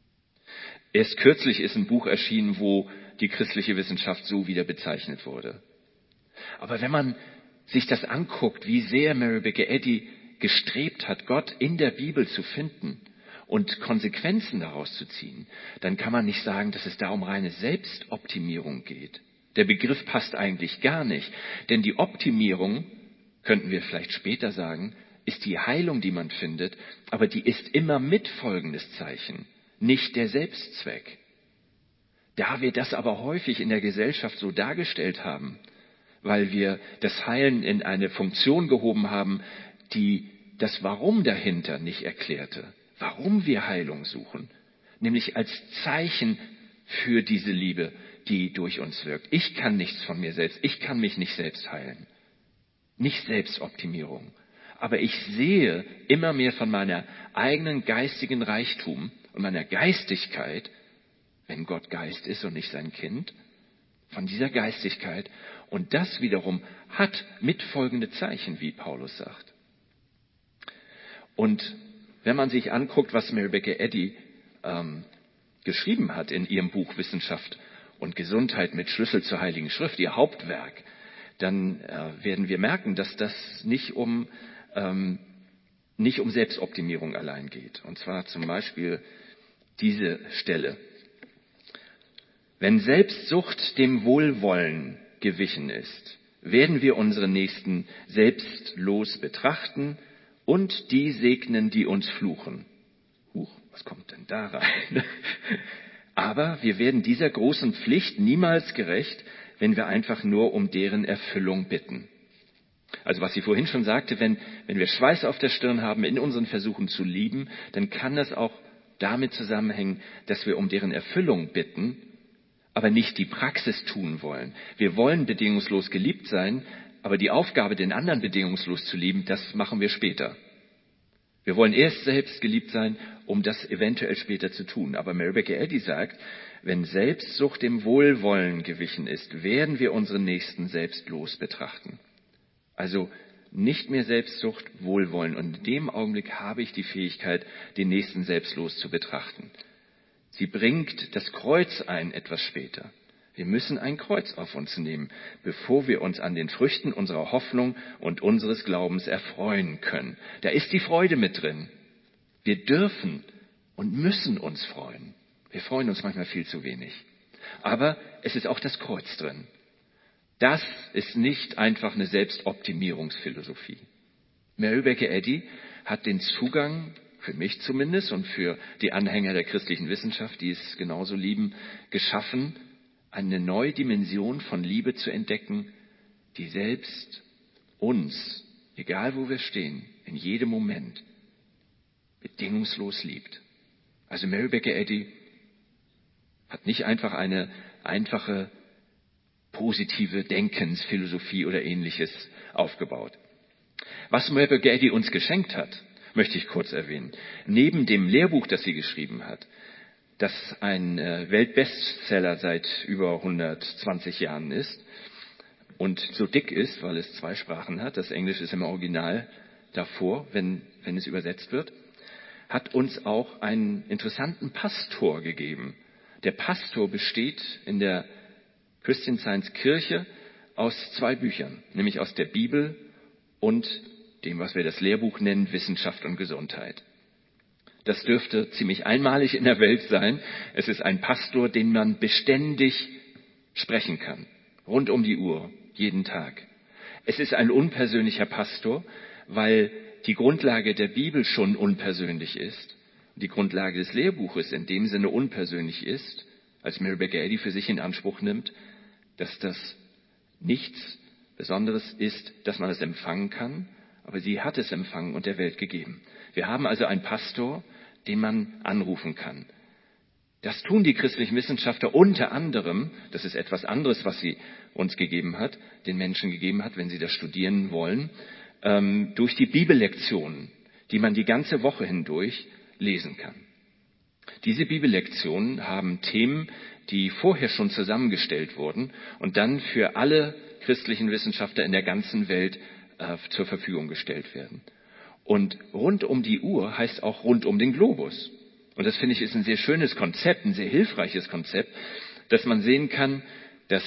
Erst kürzlich ist ein Buch erschienen, wo die christliche Wissenschaft so wieder bezeichnet wurde. Aber wenn man sich das anguckt, wie sehr Mary Baker Eddy gestrebt hat, Gott in der Bibel zu finden und Konsequenzen daraus zu ziehen, dann kann man nicht sagen, dass es da um reine Selbstoptimierung geht. Der Begriff passt eigentlich gar nicht, denn die Optimierung, könnten wir vielleicht später sagen, ist die Heilung, die man findet, aber die ist immer mit folgendes Zeichen, nicht der Selbstzweck. Da wir das aber häufig in der Gesellschaft so dargestellt haben, weil wir das Heilen in eine Funktion gehoben haben, die das Warum dahinter nicht erklärte, warum wir Heilung suchen, nämlich als Zeichen für diese Liebe, die durch uns wirkt. Ich kann nichts von mir selbst, ich kann mich nicht selbst heilen, nicht Selbstoptimierung. Aber ich sehe immer mehr von meiner eigenen geistigen Reichtum und meiner Geistigkeit, wenn Gott Geist ist und nicht sein Kind, von dieser Geistigkeit. Und das wiederum hat mitfolgende Zeichen, wie Paulus sagt. Und wenn man sich anguckt, was Mary Baker Eddy geschrieben hat in ihrem Buch Wissenschaft und Gesundheit mit Schlüssel zur Heiligen Schrift, ihr Hauptwerk, dann werden wir merken, dass das nicht um Selbstoptimierung allein geht. Und zwar zum Beispiel diese Stelle. Wenn Selbstsucht dem Wohlwollen gewichen ist, werden wir unsere Nächsten selbstlos betrachten und die segnen, die uns fluchen. Huch, was kommt denn da rein? Aber wir werden dieser großen Pflicht niemals gerecht, wenn wir einfach nur um deren Erfüllung bitten. Also was sie vorhin schon sagte, wenn wir Schweiß auf der Stirn haben in unseren Versuchen zu lieben, dann kann das auch damit zusammenhängen, dass wir um deren Erfüllung bitten, aber nicht die Praxis tun wollen. Wir wollen bedingungslos geliebt sein, aber die Aufgabe, den anderen bedingungslos zu lieben, das machen wir später. Wir wollen erst selbst geliebt sein, um das eventuell später zu tun. Aber Mary Baker Eddy sagt, wenn Selbstsucht dem Wohlwollen gewichen ist, werden wir unseren Nächsten selbstlos betrachten. Also nicht mehr Selbstsucht, Wohlwollen. Und in dem Augenblick habe ich die Fähigkeit, den Nächsten selbstlos zu betrachten. Sie bringt das Kreuz ein etwas später. Wir müssen ein Kreuz auf uns nehmen, bevor wir uns an den Früchten unserer Hoffnung und unseres Glaubens erfreuen können. Da ist die Freude mit drin. Wir dürfen und müssen uns freuen. Wir freuen uns manchmal viel zu wenig. Aber es ist auch das Kreuz drin. Das ist nicht einfach eine Selbstoptimierungsphilosophie. Mary Baker Eddy hat den Zugang, für mich zumindest und für die Anhänger der christlichen Wissenschaft, die es genauso lieben, geschaffen, eine neue Dimension von Liebe zu entdecken, die selbst uns, egal wo wir stehen, in jedem Moment bedingungslos liebt. Also Mary Baker Eddy hat nicht einfach eine einfache positive Denkensphilosophie oder Ähnliches aufgebaut. Was Mary Baker Eddy uns geschenkt hat, möchte ich kurz erwähnen. Neben dem Lehrbuch, das sie geschrieben hat, das ein Weltbestseller seit über 120 Jahren ist und so dick ist, weil es 2 Sprachen hat, das Englische ist im Original davor, wenn es übersetzt wird, hat uns auch einen interessanten Pastor gegeben. Der Pastor besteht in der Christian Science Kirche aus 2 Büchern, nämlich aus der Bibel und dem, was wir das Lehrbuch nennen, Wissenschaft und Gesundheit. Das dürfte ziemlich einmalig in der Welt sein. Es ist ein Pastor, den man beständig sprechen kann, rund um die Uhr, jeden Tag. Es ist ein unpersönlicher Pastor, weil die Grundlage der Bibel schon unpersönlich ist. Die Grundlage des Lehrbuches in dem Sinne unpersönlich ist, als Mary Baker Eddy für sich in Anspruch nimmt, dass das nichts Besonderes ist, dass man es empfangen kann, aber sie hat es empfangen und der Welt gegeben. Wir haben also einen Pastor, den man anrufen kann. Das tun die christlichen Wissenschaftler unter anderem, das ist etwas anderes, was sie uns gegeben hat, den Menschen gegeben hat, wenn sie das studieren wollen, durch die Bibellektionen, die man die ganze Woche hindurch lesen kann. Diese Bibellektionen haben Themen, die vorher schon zusammengestellt wurden und dann für alle christlichen Wissenschaftler in der ganzen Welt zur Verfügung gestellt werden. Und rund um die Uhr heißt auch rund um den Globus. Und das finde ich ist ein sehr schönes Konzept, ein sehr hilfreiches Konzept, dass man sehen kann, dass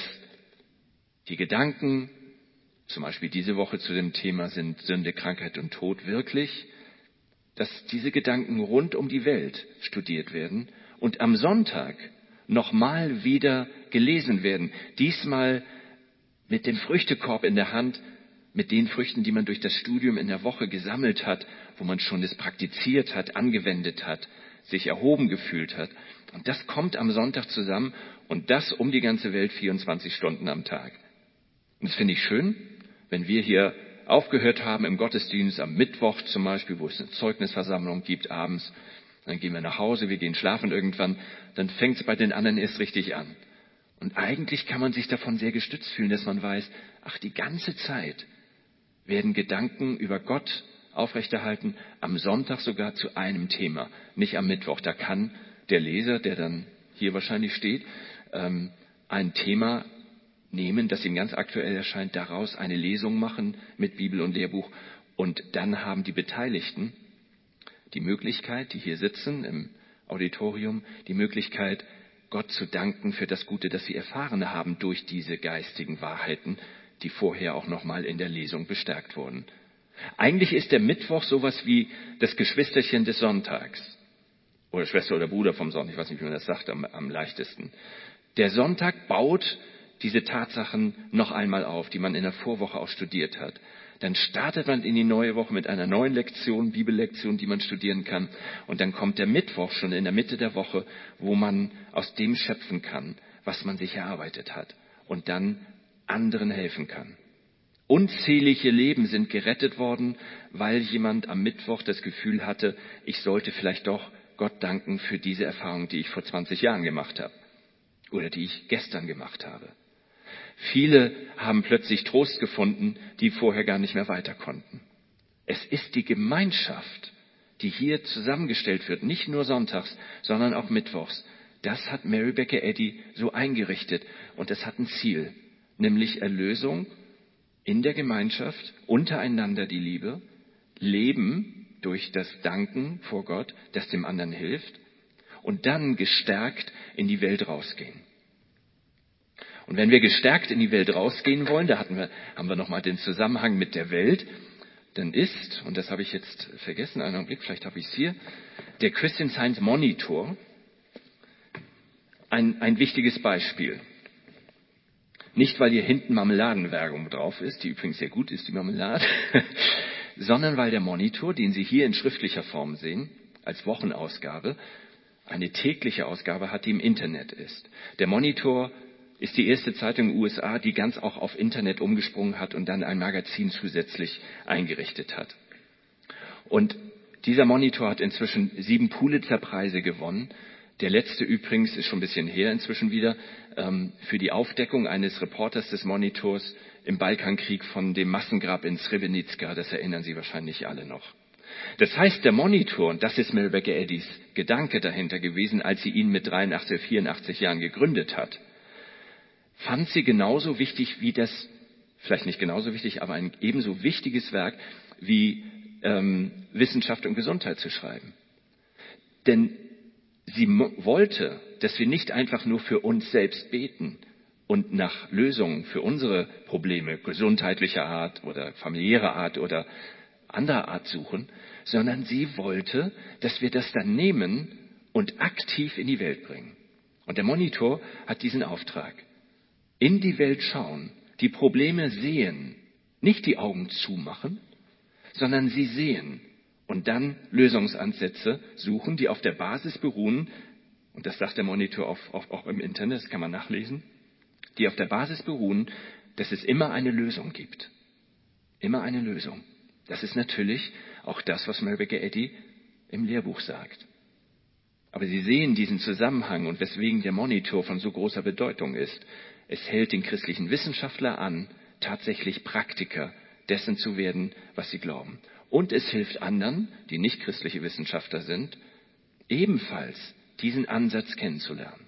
die Gedanken, zum Beispiel diese Woche zu dem Thema sind Sünde, Krankheit und Tod wirklich, dass diese Gedanken rund um die Welt studiert werden und am Sonntag nochmal wieder gelesen werden. Diesmal mit dem Früchtekorb in der Hand, mit den Früchten, die man durch das Studium in der Woche gesammelt hat, wo man schon das praktiziert hat, angewendet hat, sich erhoben gefühlt hat. Und das kommt am Sonntag zusammen und das um die ganze Welt 24 Stunden am Tag. Und das finde ich schön, wenn wir hier aufgehört haben im Gottesdienst am Mittwoch zum Beispiel, wo es eine Zeugnisversammlung gibt abends, dann gehen wir nach Hause, wir gehen schlafen irgendwann, dann fängt es bei den anderen erst richtig an. Und eigentlich kann man sich davon sehr gestützt fühlen, dass man weiß, ach, die ganze Zeit werden Gedanken über Gott aufrechterhalten, am Sonntag sogar zu einem Thema, nicht am Mittwoch. Da kann der Leser, der dann hier wahrscheinlich steht, ein Thema nehmen, das ihm ganz aktuell erscheint, daraus eine Lesung machen mit Bibel und Lehrbuch. Und dann haben die Beteiligten die Möglichkeit, die hier sitzen im Auditorium, die Möglichkeit, Gott zu danken für das Gute, das sie erfahren haben durch diese geistigen Wahrheiten, die vorher auch nochmal in der Lesung bestärkt wurden. Eigentlich ist der Mittwoch sowas wie das Geschwisterchen des Sonntags. Oder Schwester oder Bruder vom Sonntag, ich weiß nicht, wie man das sagt, am leichtesten. Der Sonntag baut diese Tatsachen noch einmal auf, die man in der Vorwoche auch studiert hat. Dann startet man in die neue Woche mit einer neuen Lektion, Bibellektion, die man studieren kann. Und dann kommt der Mittwoch schon in der Mitte der Woche, wo man aus dem schöpfen kann, was man sich erarbeitet hat. Und dann anderen helfen kann. Unzählige Leben sind gerettet worden, weil jemand am Mittwoch das Gefühl hatte, ich sollte vielleicht doch Gott danken für diese Erfahrung, die ich vor 20 Jahren gemacht habe oder die ich gestern gemacht habe. Viele haben plötzlich Trost gefunden, die vorher gar nicht mehr weiter konnten. Es ist die Gemeinschaft, die hier zusammengestellt wird, nicht nur sonntags, sondern auch mittwochs. Das hat Mary Baker Eddy so eingerichtet und es hat ein Ziel, nämlich Erlösung in der Gemeinschaft, untereinander die Liebe, Leben durch das Danken vor Gott, das dem anderen hilft und dann gestärkt in die Welt rausgehen. Und wenn wir gestärkt in die Welt rausgehen wollen, da haben wir nochmal den Zusammenhang mit der Welt, dann ist, und das habe ich jetzt vergessen, einen Augenblick, vielleicht habe ich es hier, der Christian Science Monitor ein wichtiges Beispiel. Nicht, weil hier hinten Marmeladenwerbung drauf ist, die übrigens sehr gut ist, die Marmelade, sondern weil der Monitor, den Sie hier in schriftlicher Form sehen, als Wochenausgabe, eine tägliche Ausgabe hat, die im Internet ist. Der Monitor ist die erste Zeitung in den USA, die ganz auch auf Internet umgesprungen hat und dann ein Magazin zusätzlich eingerichtet hat. Und dieser Monitor hat inzwischen 7 Pulitzer-Preise gewonnen. Der letzte übrigens ist schon ein bisschen her inzwischen wieder, für die Aufdeckung eines Reporters des Monitors im Balkankrieg von dem Massengrab in Srebrenica. Das erinnern Sie wahrscheinlich alle noch. Das heißt, der Monitor, und das ist Mary Baker Eddys Gedanke dahinter gewesen, als sie ihn mit 83, 84 Jahren gegründet hat, fand sie genauso wichtig wie das, vielleicht nicht genauso wichtig, aber ein ebenso wichtiges Werk wie Wissenschaft und Gesundheit zu schreiben. Denn sie wollte, dass wir nicht einfach nur für uns selbst beten und nach Lösungen für unsere Probleme gesundheitlicher Art oder familiärer Art oder anderer Art suchen, sondern sie wollte, dass wir das dann nehmen und aktiv in die Welt bringen. Und der Monitor hat diesen Auftrag. In die Welt schauen, die Probleme sehen, nicht die Augen zumachen, sondern sie sehen und dann Lösungsansätze suchen, die auf der Basis beruhen, und das sagt der Monitor auch im Internet, das kann man nachlesen, die auf der Basis beruhen, dass es immer eine Lösung gibt. Immer eine Lösung. Das ist natürlich auch das, was Mary Baker Eddy im Lehrbuch sagt. Aber Sie sehen diesen Zusammenhang und weswegen der Monitor von so großer Bedeutung ist. Es hält den christlichen Wissenschaftler an, tatsächlich Praktiker dessen zu werden, was sie glauben. Und es hilft anderen, die nicht christliche Wissenschaftler sind, ebenfalls diesen Ansatz kennenzulernen.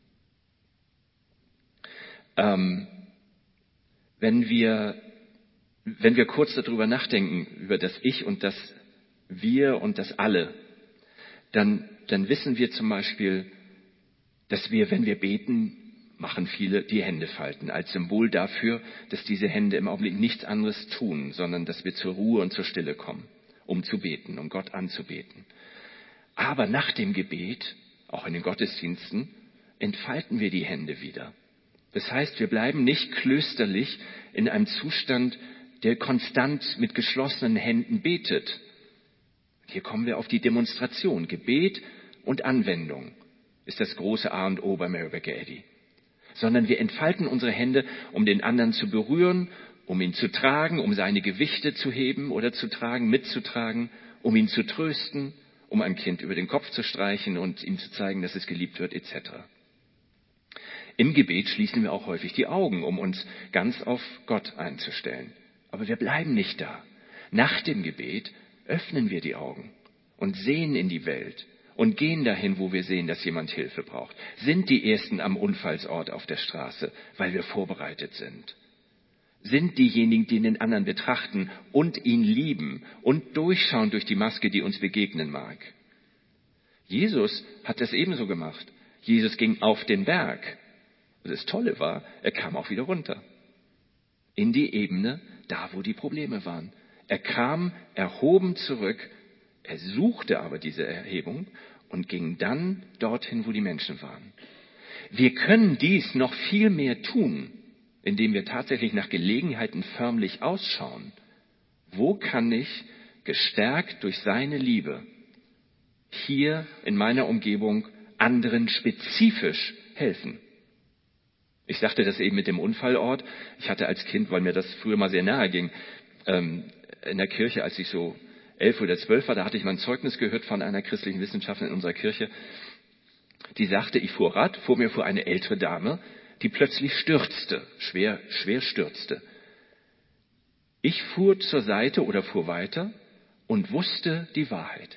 Wenn wir kurz darüber nachdenken, über das Ich und das Wir und das Alle, dann wissen wir zum Beispiel, dass wir, wenn wir beten, machen viele die Hände falten, als Symbol dafür, dass diese Hände im Augenblick nichts anderes tun, sondern dass wir zur Ruhe und zur Stille kommen, um zu beten, um Gott anzubeten. Aber nach dem Gebet, auch in den Gottesdiensten, entfalten wir die Hände wieder. Das heißt, wir bleiben nicht klösterlich in einem Zustand, der konstant mit geschlossenen Händen betet. Hier kommen wir auf die Demonstration. Gebet und Anwendung ist das große A und O bei Mary Baker Eddy. Sondern wir entfalten unsere Hände, um den anderen zu berühren, um ihn zu tragen, um seine Gewichte zu heben oder zu tragen, mitzutragen, um ihn zu trösten, um ein Kind über den Kopf zu streichen und ihm zu zeigen, dass es geliebt wird, etc. Im Gebet schließen wir auch häufig die Augen, um uns ganz auf Gott einzustellen. Aber wir bleiben nicht da. Nach dem Gebet öffnen wir die Augen und sehen in die Welt und gehen dahin, wo wir sehen, dass jemand Hilfe braucht. Sind die Ersten am Unfallsort auf der Straße, weil wir vorbereitet sind. Sind diejenigen, die den anderen betrachten und ihn lieben und durchschauen durch die Maske, die uns begegnen mag. Jesus hat das ebenso gemacht. Jesus ging auf den Berg. Und das Tolle war, er kam auch wieder runter. In die Ebene, da wo die Probleme waren. Er kam erhoben zurück. Er suchte aber diese Erhebung und ging dann dorthin, wo die Menschen waren. Wir können dies noch viel mehr tun, indem wir tatsächlich nach Gelegenheiten förmlich ausschauen. Wo kann ich, gestärkt durch seine Liebe, hier in meiner Umgebung anderen spezifisch helfen? Ich sagte das eben mit dem Unfallort. Ich hatte als Kind, weil mir das früher mal sehr nahe ging, in der Kirche, als ich so 11 oder 12 war, da hatte ich mal ein Zeugnis gehört von einer christlichen Wissenschaftlerin in unserer Kirche. Die sagte, ich fuhr Rad, vor mir fuhr eine ältere Dame, die plötzlich stürzte, schwer stürzte. Ich fuhr zur Seite oder fuhr weiter und wusste die Wahrheit.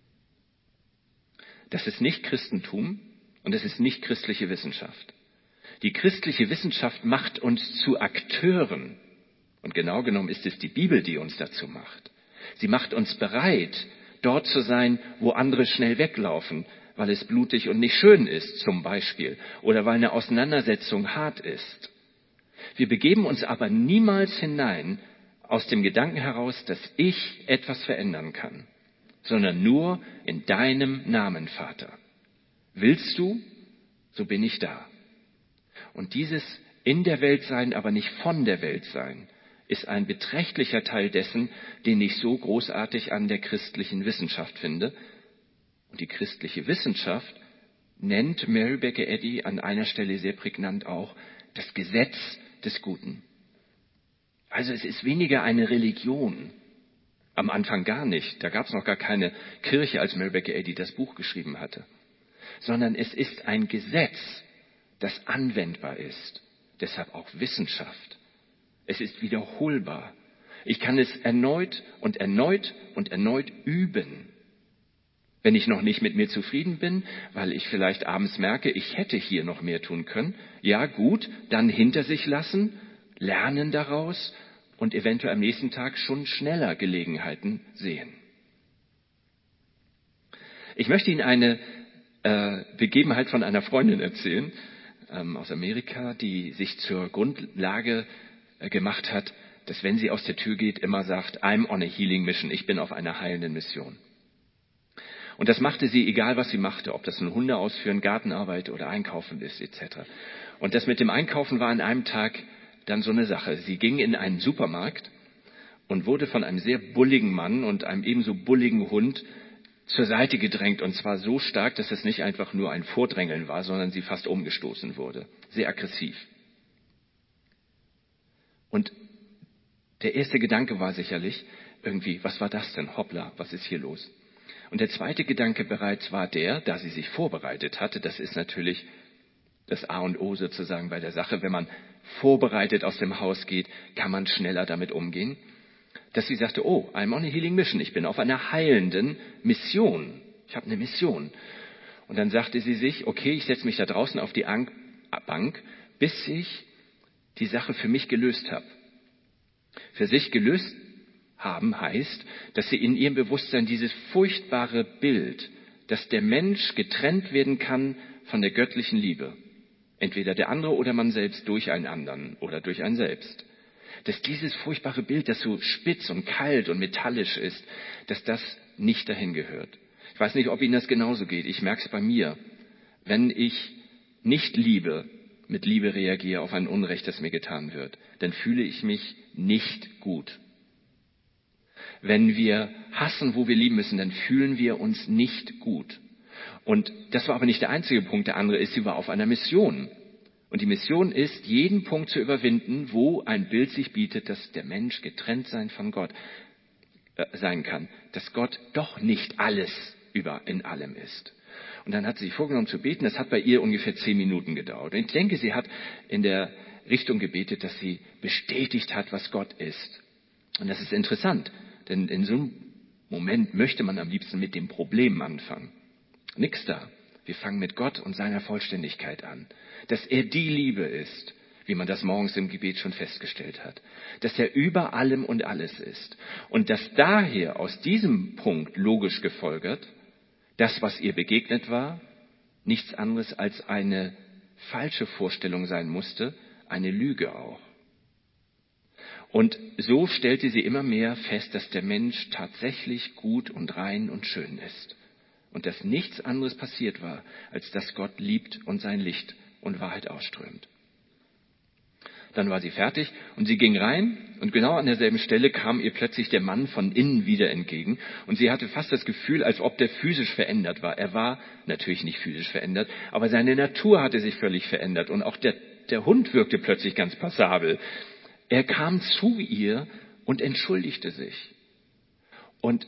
Das ist nicht Christentum und das ist nicht christliche Wissenschaft. Die christliche Wissenschaft macht uns zu Akteuren. Und genau genommen ist es die Bibel, die uns dazu macht. Sie macht uns bereit, dort zu sein, wo andere schnell weglaufen, weil es blutig und nicht schön ist, zum Beispiel, oder weil eine Auseinandersetzung hart ist. Wir begeben uns aber niemals hinein aus dem Gedanken heraus, dass ich etwas verändern kann, sondern nur in deinem Namen, Vater. Willst du, so bin ich da. Und dieses in der Welt sein, aber nicht von der Welt sein, ist ein beträchtlicher Teil dessen, den ich so großartig an der christlichen Wissenschaft finde. Und die christliche Wissenschaft nennt Mary Baker Eddy an einer Stelle sehr prägnant auch das Gesetz des Guten. Also es ist weniger eine Religion. Am Anfang gar nicht. Da gab es noch gar keine Kirche, als Mary Baker Eddy das Buch geschrieben hatte. Sondern es ist ein Gesetz, das anwendbar ist. Deshalb auch Wissenschaft. Es ist wiederholbar. Ich kann es erneut und erneut und erneut üben. Wenn ich noch nicht mit mir zufrieden bin, weil ich vielleicht abends merke, ich hätte hier noch mehr tun können, ja gut, dann hinter sich lassen, lernen daraus und eventuell am nächsten Tag schon schneller Gelegenheiten sehen. Ich möchte Ihnen eine Begebenheit von einer Freundin erzählen aus Amerika, die sich zur Grundlage gemacht hat, dass wenn sie aus der Tür geht, immer sagt, I'm on a healing mission, ich bin auf einer heilenden Mission. Und das machte sie, egal was sie machte, ob das nun Hunde ausführen, Gartenarbeit oder Einkaufen ist, etc. Und das mit dem Einkaufen war an einem Tag dann so eine Sache. Sie ging in einen Supermarkt und wurde von einem sehr bulligen Mann und einem ebenso bulligen Hund zur Seite gedrängt, und zwar so stark, dass es nicht einfach nur ein Vordrängeln war, sondern sie fast umgestoßen wurde. Sehr aggressiv. Und der erste Gedanke war sicherlich irgendwie, was war das denn? Hoppla, was ist hier los? Und der zweite Gedanke bereits war der, da sie sich vorbereitet hatte, das ist natürlich das A und O sozusagen bei der Sache, wenn man vorbereitet aus dem Haus geht, kann man schneller damit umgehen, dass sie sagte, oh, I'm on a healing mission, ich bin auf einer heilenden Mission, ich habe eine Mission. Und dann sagte sie sich, okay, ich setze mich da draußen auf die Bank, bis ich die Sache für mich gelöst habe. Für sich gelöst haben heißt, dass sie in ihrem Bewusstsein dieses furchtbare Bild, dass der Mensch getrennt werden kann von der göttlichen Liebe, entweder der andere oder man selbst durch einen anderen oder durch ein Selbst, dass dieses furchtbare Bild, das so spitz und kalt und metallisch ist, dass das nicht dahin gehört. Ich weiß nicht, ob Ihnen das genauso geht. Ich merke es bei mir. Wenn ich nicht mit Liebe reagiere auf ein Unrecht, das mir getan wird, dann fühle ich mich nicht gut. Wenn wir hassen, wo wir lieben müssen, dann fühlen wir uns nicht gut. Und das war aber nicht der einzige Punkt. Der andere ist, sie war auf einer Mission. Und die Mission ist, jeden Punkt zu überwinden, wo ein Bild sich bietet, dass der Mensch getrennt sein von Gott sein kann. Dass Gott doch nicht alles in allem ist. Und dann hat sie sich vorgenommen zu beten. Das hat bei ihr ungefähr 10 Minuten gedauert. Und ich denke, sie hat in der Richtung gebetet, dass sie bestätigt hat, was Gott ist. Und das ist interessant, denn in so einem Moment möchte man am liebsten mit dem Problem anfangen. Nix da. Wir fangen mit Gott und seiner Vollständigkeit an. Dass er die Liebe ist, wie man das morgens im Gebet schon festgestellt hat. Dass er über allem und alles ist. Und dass daher aus diesem Punkt logisch gefolgert, das, was ihr begegnet war, nichts anderes als eine falsche Vorstellung sein musste, eine Lüge auch. Und so stellte sie immer mehr fest, dass der Mensch tatsächlich gut und rein und schön ist. Und dass nichts anderes passiert war, als dass Gott liebt und sein Licht und Wahrheit ausströmt. dann war sie fertig und sie ging rein und genau an derselben Stelle kam ihr plötzlich der Mann von innen wieder entgegen und sie hatte fast das Gefühl, als ob der physisch verändert war. Er war natürlich nicht physisch verändert, aber seine Natur hatte sich völlig verändert und auch der Hund wirkte plötzlich ganz passabel. Er kam zu ihr und entschuldigte sich und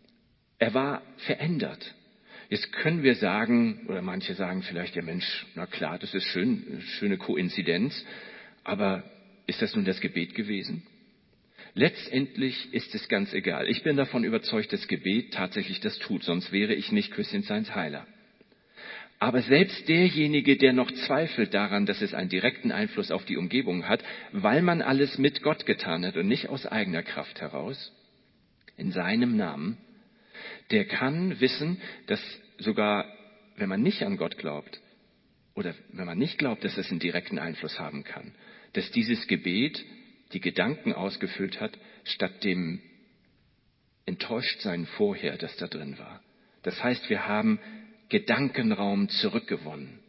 er war verändert. Jetzt können wir sagen, oder manche sagen vielleicht, ja Mensch, na klar, das ist schön, schöne Koinzidenz, aber ist das nun das Gebet gewesen? Letztendlich ist es ganz egal. Ich bin davon überzeugt, dass Gebet tatsächlich das tut, sonst wäre ich nicht Christianseins Heiler. Aber selbst derjenige, der noch zweifelt daran, dass es einen direkten Einfluss auf die Umgebung hat, weil man alles mit Gott getan hat und nicht aus eigener Kraft heraus, in seinem Namen, der kann wissen, dass sogar, wenn man nicht an Gott glaubt oder wenn man nicht glaubt, dass es einen direkten Einfluss haben kann, dass dieses Gebet die Gedanken ausgefüllt hat, statt dem Enttäuschtsein vorher, das da drin war. Das heißt, wir haben Gedankenraum zurückgewonnen.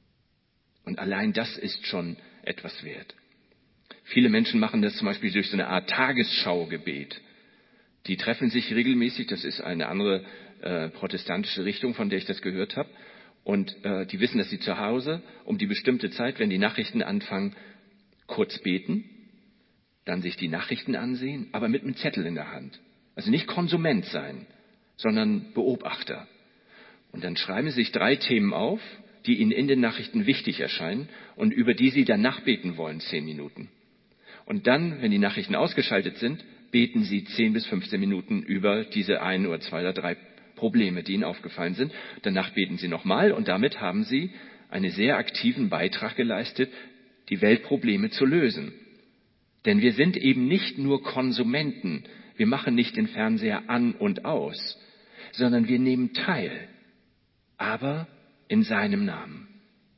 Und allein das ist schon etwas wert. Viele Menschen machen das zum Beispiel durch so eine Art Tagesschaugebet. Die treffen sich regelmäßig, das ist eine andere protestantische Richtung, von der ich das gehört habe. Und die wissen, dass sie zu Hause um die bestimmte Zeit, wenn die Nachrichten anfangen, kurz beten, dann sich die Nachrichten ansehen, aber mit einem Zettel in der Hand. Also nicht Konsument sein, sondern Beobachter. Und dann schreiben sie sich 3 Themen auf, die ihnen in den Nachrichten wichtig erscheinen und über die sie dann nachbeten wollen, 10 Minuten. Und dann, wenn die Nachrichten ausgeschaltet sind, beten sie 10 bis 15 Minuten über diese 1 oder 2 oder 3 Probleme, die ihnen aufgefallen sind. Danach beten sie nochmal und damit haben sie einen sehr aktiven Beitrag geleistet, die Weltprobleme zu lösen. Denn wir sind eben nicht nur Konsumenten, wir machen nicht den Fernseher an und aus, sondern wir nehmen teil, aber in seinem Namen.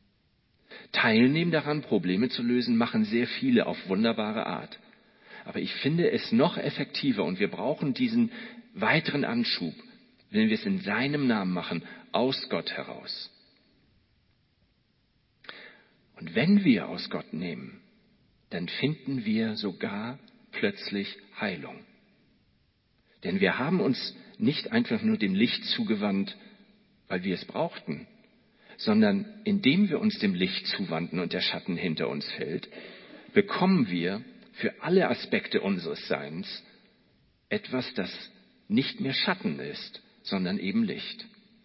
Teilnehmen daran, Probleme zu lösen, machen sehr viele auf wunderbare Art. Aber ich finde es noch effektiver und wir brauchen diesen weiteren Anschub, wenn wir es in seinem Namen machen, aus Gott heraus. Und wenn wir aus Gott nehmen, dann finden wir sogar plötzlich Heilung. Denn wir haben uns nicht einfach nur dem Licht zugewandt, weil wir es brauchten, sondern indem wir uns dem Licht zuwandten und der Schatten hinter uns fällt, bekommen wir für alle Aspekte unseres Seins etwas, das nicht mehr Schatten ist, sondern eben Licht.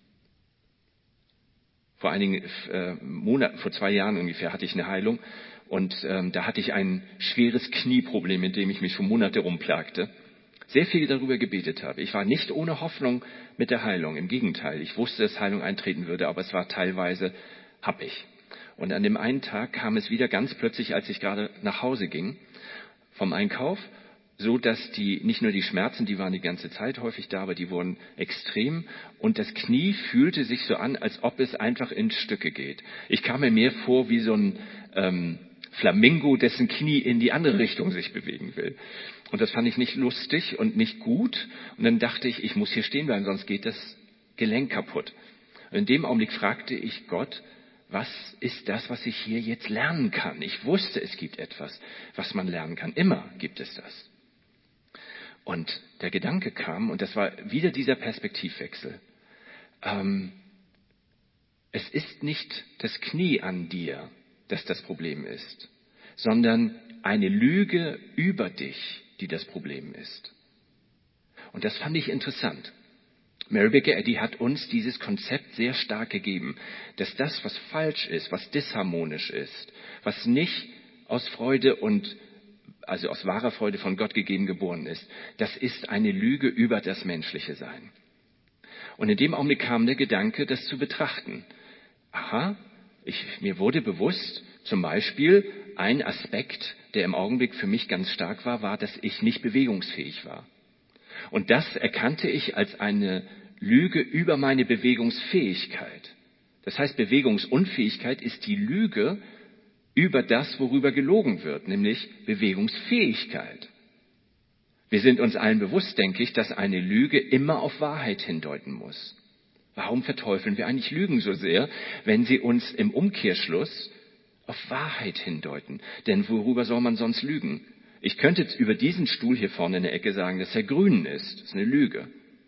Vor einigen Monaten, vor 2 Jahren ungefähr, hatte ich eine Heilung und da hatte ich ein schweres Knieproblem, mit dem ich mich schon Monate rumplagte. Sehr viel darüber gebetet habe. Ich war nicht ohne Hoffnung mit der Heilung. Im Gegenteil, ich wusste, dass Heilung eintreten würde, aber es war teilweise happig. Und an dem einen Tag kam es wieder ganz plötzlich, als ich gerade nach Hause ging vom Einkauf, so dass nicht nur die Schmerzen, die waren die ganze Zeit häufig da, aber die wurden extrem und das Knie fühlte sich so an, als ob es einfach in Stücke geht. Ich kam mir mehr vor wie so ein Flamingo, dessen Knie in die andere Richtung sich bewegen will. Und das fand ich nicht lustig und nicht gut. Und dann dachte ich, ich muss hier stehen bleiben, sonst geht das Gelenk kaputt. Und in dem Augenblick fragte ich Gott, was ist das, was ich hier jetzt lernen kann? Ich wusste, es gibt etwas, was man lernen kann. Immer gibt es das. Und der Gedanke kam, und das war wieder dieser Perspektivwechsel. Es ist nicht das Knie an dir, das das Problem ist, sondern eine Lüge über dich, die das Problem ist. Und das fand ich interessant. Mary Baker Eddy hat uns dieses Konzept sehr stark gegeben, dass das, was falsch ist, was disharmonisch ist, was nicht aus Freude also aus wahrer Freude von Gott gegeben geboren ist, das ist eine Lüge über das menschliche Sein. Und in dem Augenblick kam der Gedanke, das zu betrachten. Aha, mir wurde bewusst, zum Beispiel ein Aspekt, der im Augenblick für mich ganz stark war, dass ich nicht bewegungsfähig war. Und das erkannte ich als eine Lüge über meine Bewegungsfähigkeit. Das heißt, Bewegungsunfähigkeit ist die Lüge über das, worüber gelogen wird, nämlich Bewegungsfähigkeit. Wir sind uns allen bewusst, denke ich, dass eine Lüge immer auf Wahrheit hindeuten muss. Warum verteufeln wir eigentlich Lügen so sehr, wenn sie uns im Umkehrschluss auf Wahrheit hindeuten. Denn worüber soll man sonst lügen? Ich könnte jetzt über diesen Stuhl hier vorne in der Ecke sagen, dass er grün ist. Das ist eine Lüge.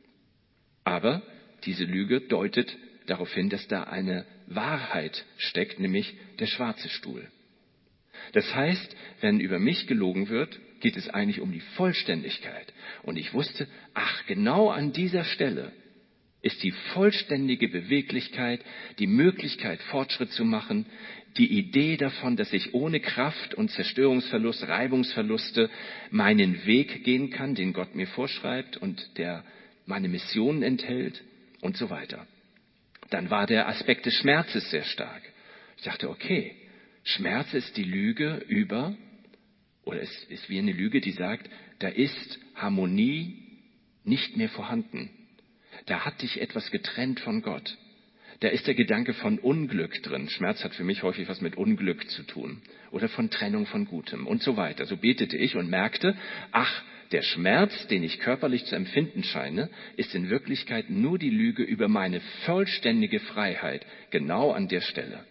Aber diese Lüge deutet darauf hin, dass da eine Wahrheit steckt, nämlich der schwarze Stuhl. Das heißt, wenn über mich gelogen wird, geht es eigentlich um die Vollständigkeit. Und ich wusste, genau an dieser Stelle ist die vollständige Beweglichkeit, die Möglichkeit, Fortschritt zu machen, die Idee davon, dass ich ohne Kraft und Zerstörungsverlust, Reibungsverluste meinen Weg gehen kann, den Gott mir vorschreibt und der meine Mission enthält und so weiter. Dann war der Aspekt des Schmerzes sehr stark. Ich dachte, okay, Schmerz ist die Lüge über, oder es ist wie eine Lüge, die sagt, da ist Harmonie nicht mehr vorhanden. Da hat dich etwas getrennt von Gott. Da ist der Gedanke von Unglück drin. Schmerz hat für mich häufig was mit Unglück zu tun. Oder von Trennung von Gutem und so weiter. So betete ich und merkte, der Schmerz, den ich körperlich zu empfinden scheine, ist in Wirklichkeit nur die Lüge über meine vollständige Freiheit, genau an der Stelle.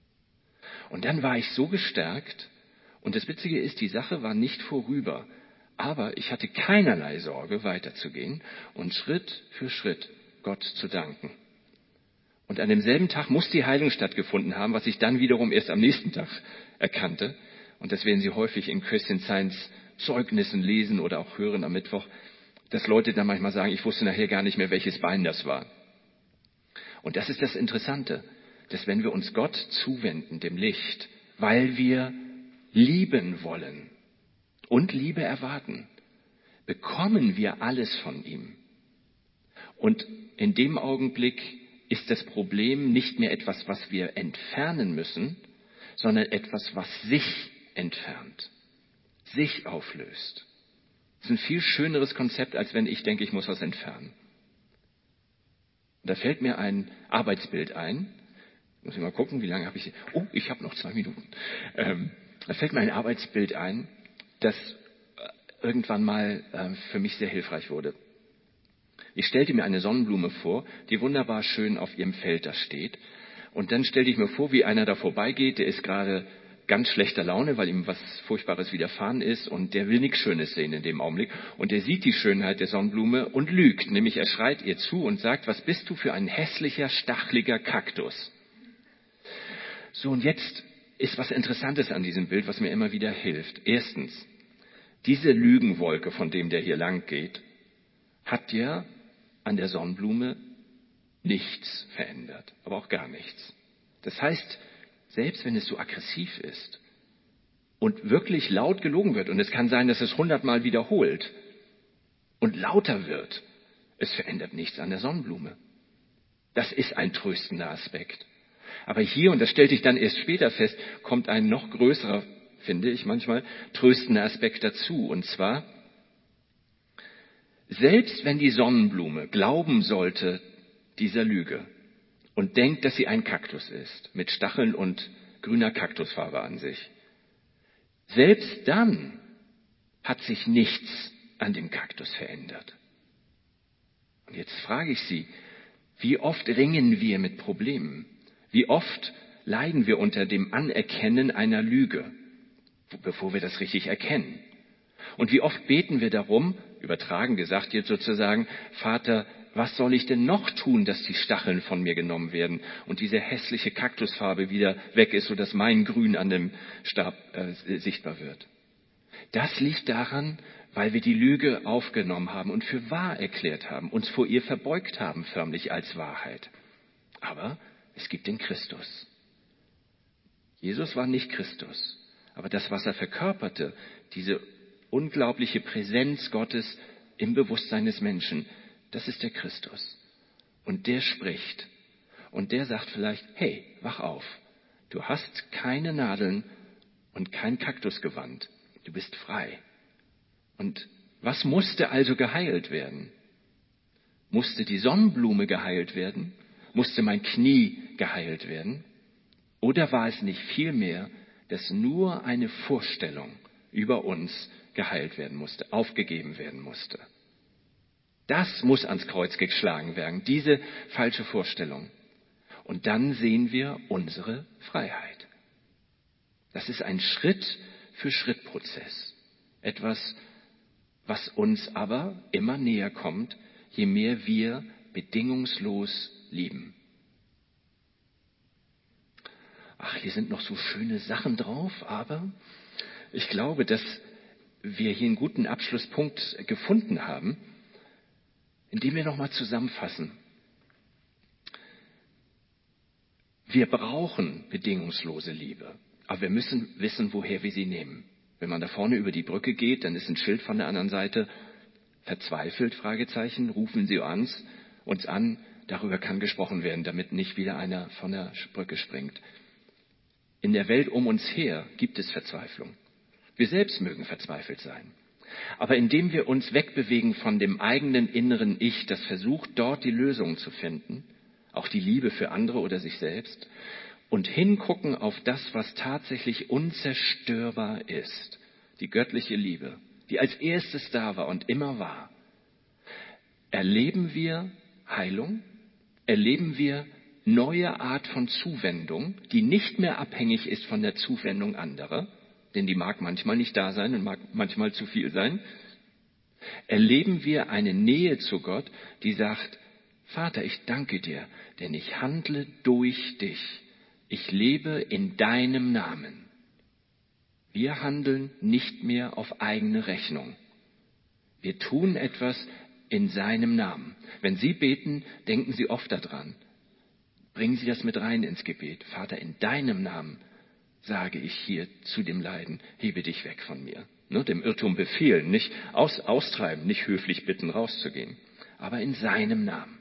Und dann war ich so gestärkt, und das Witzige ist, die Sache war nicht vorüber, aber ich hatte keinerlei Sorge, weiterzugehen und Schritt für Schritt Gott zu danken. Und an demselben Tag muss die Heilung stattgefunden haben, was ich dann wiederum erst am nächsten Tag erkannte. Und das werden Sie häufig in Christian Science Zeugnissen lesen oder auch hören am Mittwoch, dass Leute dann manchmal sagen, ich wusste nachher gar nicht mehr, welches Bein das war. Und das ist das Interessante, dass wenn wir uns Gott zuwenden, dem Licht, weil wir lieben wollen und Liebe erwarten, bekommen wir alles von ihm. Und in dem Augenblick ist das Problem nicht mehr etwas, was wir entfernen müssen, sondern etwas, was sich entfernt, sich auflöst. Das ist ein viel schöneres Konzept, als wenn ich denke, ich muss was entfernen. Und da fällt mir ein Arbeitsbild ein. Muss ich mal gucken, wie lange habe ich... ich habe noch 2 Minuten. Da fällt mir ein Arbeitsbild ein, das irgendwann mal für mich sehr hilfreich wurde. Ich stellte mir eine Sonnenblume vor, die wunderbar schön auf ihrem Feld da steht. Und dann stellte ich mir vor, wie einer da vorbeigeht, der ist gerade ganz schlechter Laune, weil ihm was Furchtbares widerfahren ist und der will nichts Schönes sehen in dem Augenblick. Und der sieht die Schönheit der Sonnenblume und lügt, nämlich er schreit ihr zu und sagt, was bist du für ein hässlicher, stacheliger Kaktus? So, und jetzt ist was Interessantes an diesem Bild, was mir immer wieder hilft. Erstens, diese Lügenwolke, von dem der hier lang geht, hat ja an der Sonnenblume nichts verändert, aber auch gar nichts. Das heißt, selbst wenn es so aggressiv ist und wirklich laut gelogen wird, und es kann sein, dass es 100-mal wiederholt und lauter wird, es verändert nichts an der Sonnenblume. Das ist ein tröstender Aspekt. Aber hier, und das stellte ich dann erst später fest, kommt ein noch größerer, finde ich manchmal, tröstender Aspekt dazu. Und zwar, selbst wenn die Sonnenblume glauben sollte dieser Lüge und denkt, dass sie ein Kaktus ist, mit Stacheln und grüner Kaktusfarbe an sich, selbst dann hat sich nichts an dem Kaktus verändert. Und jetzt frage ich Sie, wie oft ringen wir mit Problemen? Wie oft leiden wir unter dem Anerkennen einer Lüge, bevor wir das richtig erkennen? Und wie oft beten wir darum, übertragen gesagt jetzt sozusagen, Vater, was soll ich denn noch tun, dass die Stacheln von mir genommen werden und diese hässliche Kaktusfarbe wieder weg ist, sodass mein Grün an dem Stab sichtbar wird? Das liegt daran, weil wir die Lüge aufgenommen haben und für wahr erklärt haben, uns vor ihr verbeugt haben, förmlich als Wahrheit. Aber es gibt den Christus. Jesus war nicht Christus, aber das, was er verkörperte, diese unglaubliche Präsenz Gottes im Bewusstsein des Menschen, das ist der Christus. Und der spricht. Und der sagt vielleicht, hey, wach auf. Du hast keine Nadeln und kein Kaktusgewand. Du bist frei. Und was musste also geheilt werden? Musste die Sonnenblume geheilt werden? Musste mein Knie geheilt werden? Oder war es nicht vielmehr, dass nur eine Vorstellung über uns geheilt werden musste, aufgegeben werden musste? Das muss ans Kreuz geschlagen werden, diese falsche Vorstellung. Und dann sehen wir unsere Freiheit. Das ist ein Schritt-für-Schritt-Prozess. Etwas, was uns aber immer näher kommt, je mehr wir bedingungslos lieben. Ach, hier sind noch so schöne Sachen drauf, aber ich glaube, dass wir hier einen guten Abschlusspunkt gefunden haben, indem wir nochmal zusammenfassen. Wir brauchen bedingungslose Liebe, aber wir müssen wissen, woher wir sie nehmen. Wenn man da vorne über die Brücke geht, dann ist ein Schild von der anderen Seite, verzweifelt, Fragezeichen, rufen Sie uns an, darüber kann gesprochen werden, damit nicht wieder einer von der Brücke springt. In der Welt um uns her gibt es Verzweiflung. Wir selbst mögen verzweifelt sein. Aber indem wir uns wegbewegen von dem eigenen inneren Ich, das versucht, dort die Lösung zu finden, auch die Liebe für andere oder sich selbst, und hingucken auf das, was tatsächlich unzerstörbar ist, die göttliche Liebe, die als erstes da war und immer war, erleben wir Heilung, erleben wir neue Art von Zuwendung, die nicht mehr abhängig ist von der Zuwendung anderer, denn die mag manchmal nicht da sein und mag manchmal zu viel sein, erleben wir eine Nähe zu Gott, die sagt, Vater, ich danke dir, denn ich handle durch dich. Ich lebe in deinem Namen. Wir handeln nicht mehr auf eigene Rechnung. Wir tun etwas in seinem Namen. Wenn Sie beten, denken Sie oft daran. Bringen Sie das mit rein ins Gebet. Vater, in deinem Namen sage ich hier zu dem Leiden, hebe dich weg von mir. Ne, dem Irrtum befehlen, nicht austreiben, nicht höflich bitten, rauszugehen, aber in seinem Namen.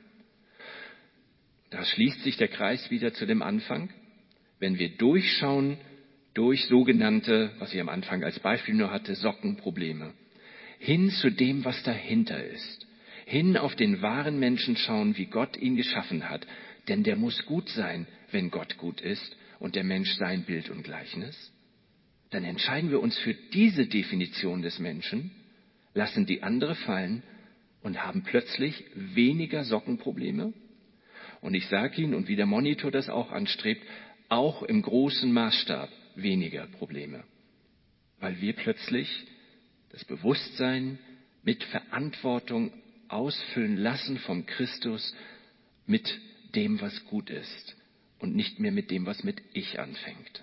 Da schließt sich der Kreis wieder zu dem Anfang. Wenn wir durchschauen durch sogenannte, was ich am Anfang als Beispiel nur hatte, Sockenprobleme, hin zu dem, was dahinter ist, hin auf den wahren Menschen schauen, wie Gott ihn geschaffen hat, denn der muss gut sein, wenn Gott gut ist und der Mensch sein Bild und Gleichnis, dann entscheiden wir uns für diese Definition des Menschen, lassen die andere fallen und haben plötzlich weniger Sockenprobleme. Und ich sage Ihnen, und wie der Monitor das auch anstrebt, auch im großen Maßstab weniger Probleme. Weil wir plötzlich das Bewusstsein mit Verantwortung ausfüllen lassen vom Christus mit dem, was gut ist und nicht mehr mit dem, was mit Ich anfängt.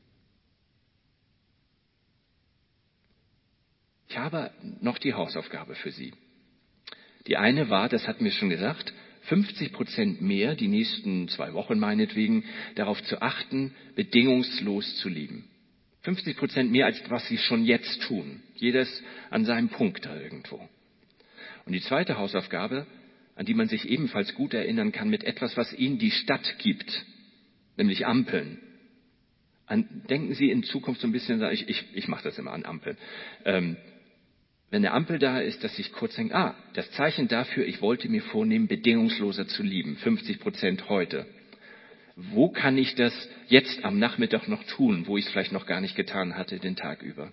Ich habe noch die Hausaufgabe für Sie. Die eine war, das hatten wir schon gesagt, 50% mehr, die nächsten 2 Wochen meinetwegen, darauf zu achten, bedingungslos zu lieben. 50% mehr, als was Sie schon jetzt tun. Jedes an seinem Punkt da irgendwo. Und die zweite Hausaufgabe, an die man sich ebenfalls gut erinnern kann, mit etwas, was Ihnen die Stadt gibt, nämlich Ampeln. Denken Sie in Zukunft so ein bisschen, ich mache das immer an Ampeln. Wenn eine Ampel da ist, dass ich kurz denke, das Zeichen dafür, ich wollte mir vornehmen, bedingungsloser zu lieben, 50% heute. Wo kann ich das jetzt am Nachmittag noch tun, wo ich es vielleicht noch gar nicht getan hatte, den Tag über?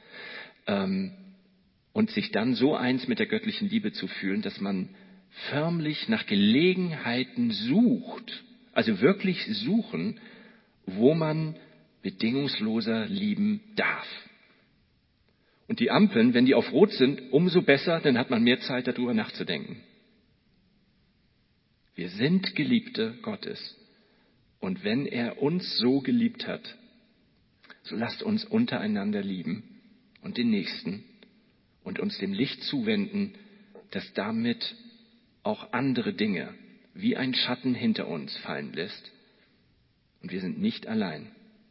Und sich dann so eins mit der göttlichen Liebe zu fühlen, dass man förmlich nach Gelegenheiten sucht, also wirklich suchen, wo man bedingungsloser lieben darf. Und die Ampeln, wenn die auf Rot sind, umso besser, dann hat man mehr Zeit, darüber nachzudenken. Wir sind Geliebte Gottes. Und wenn er uns so geliebt hat, so lasst uns untereinander lieben und den Nächsten und uns dem Licht zuwenden, das damit auch andere Dinge wie ein Schatten hinter uns fallen lässt. Und wir sind nicht allein.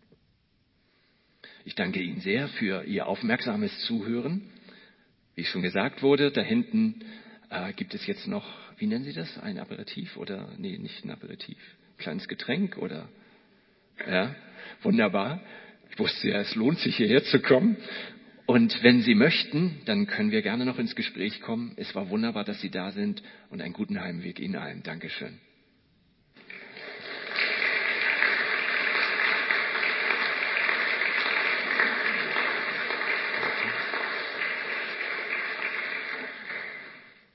Ich danke Ihnen sehr für Ihr aufmerksames Zuhören. Wie schon gesagt wurde, da hinten gibt es jetzt noch, wie nennen Sie das, ein Aperitif oder, nee, nicht ein Aperitif, kleines Getränk oder, ja, wunderbar. Ich wusste ja, es lohnt sich hierher zu kommen. Und wenn Sie möchten, dann können wir gerne noch ins Gespräch kommen. Es war wunderbar, dass Sie da sind und einen guten Heimweg Ihnen allen. Dankeschön.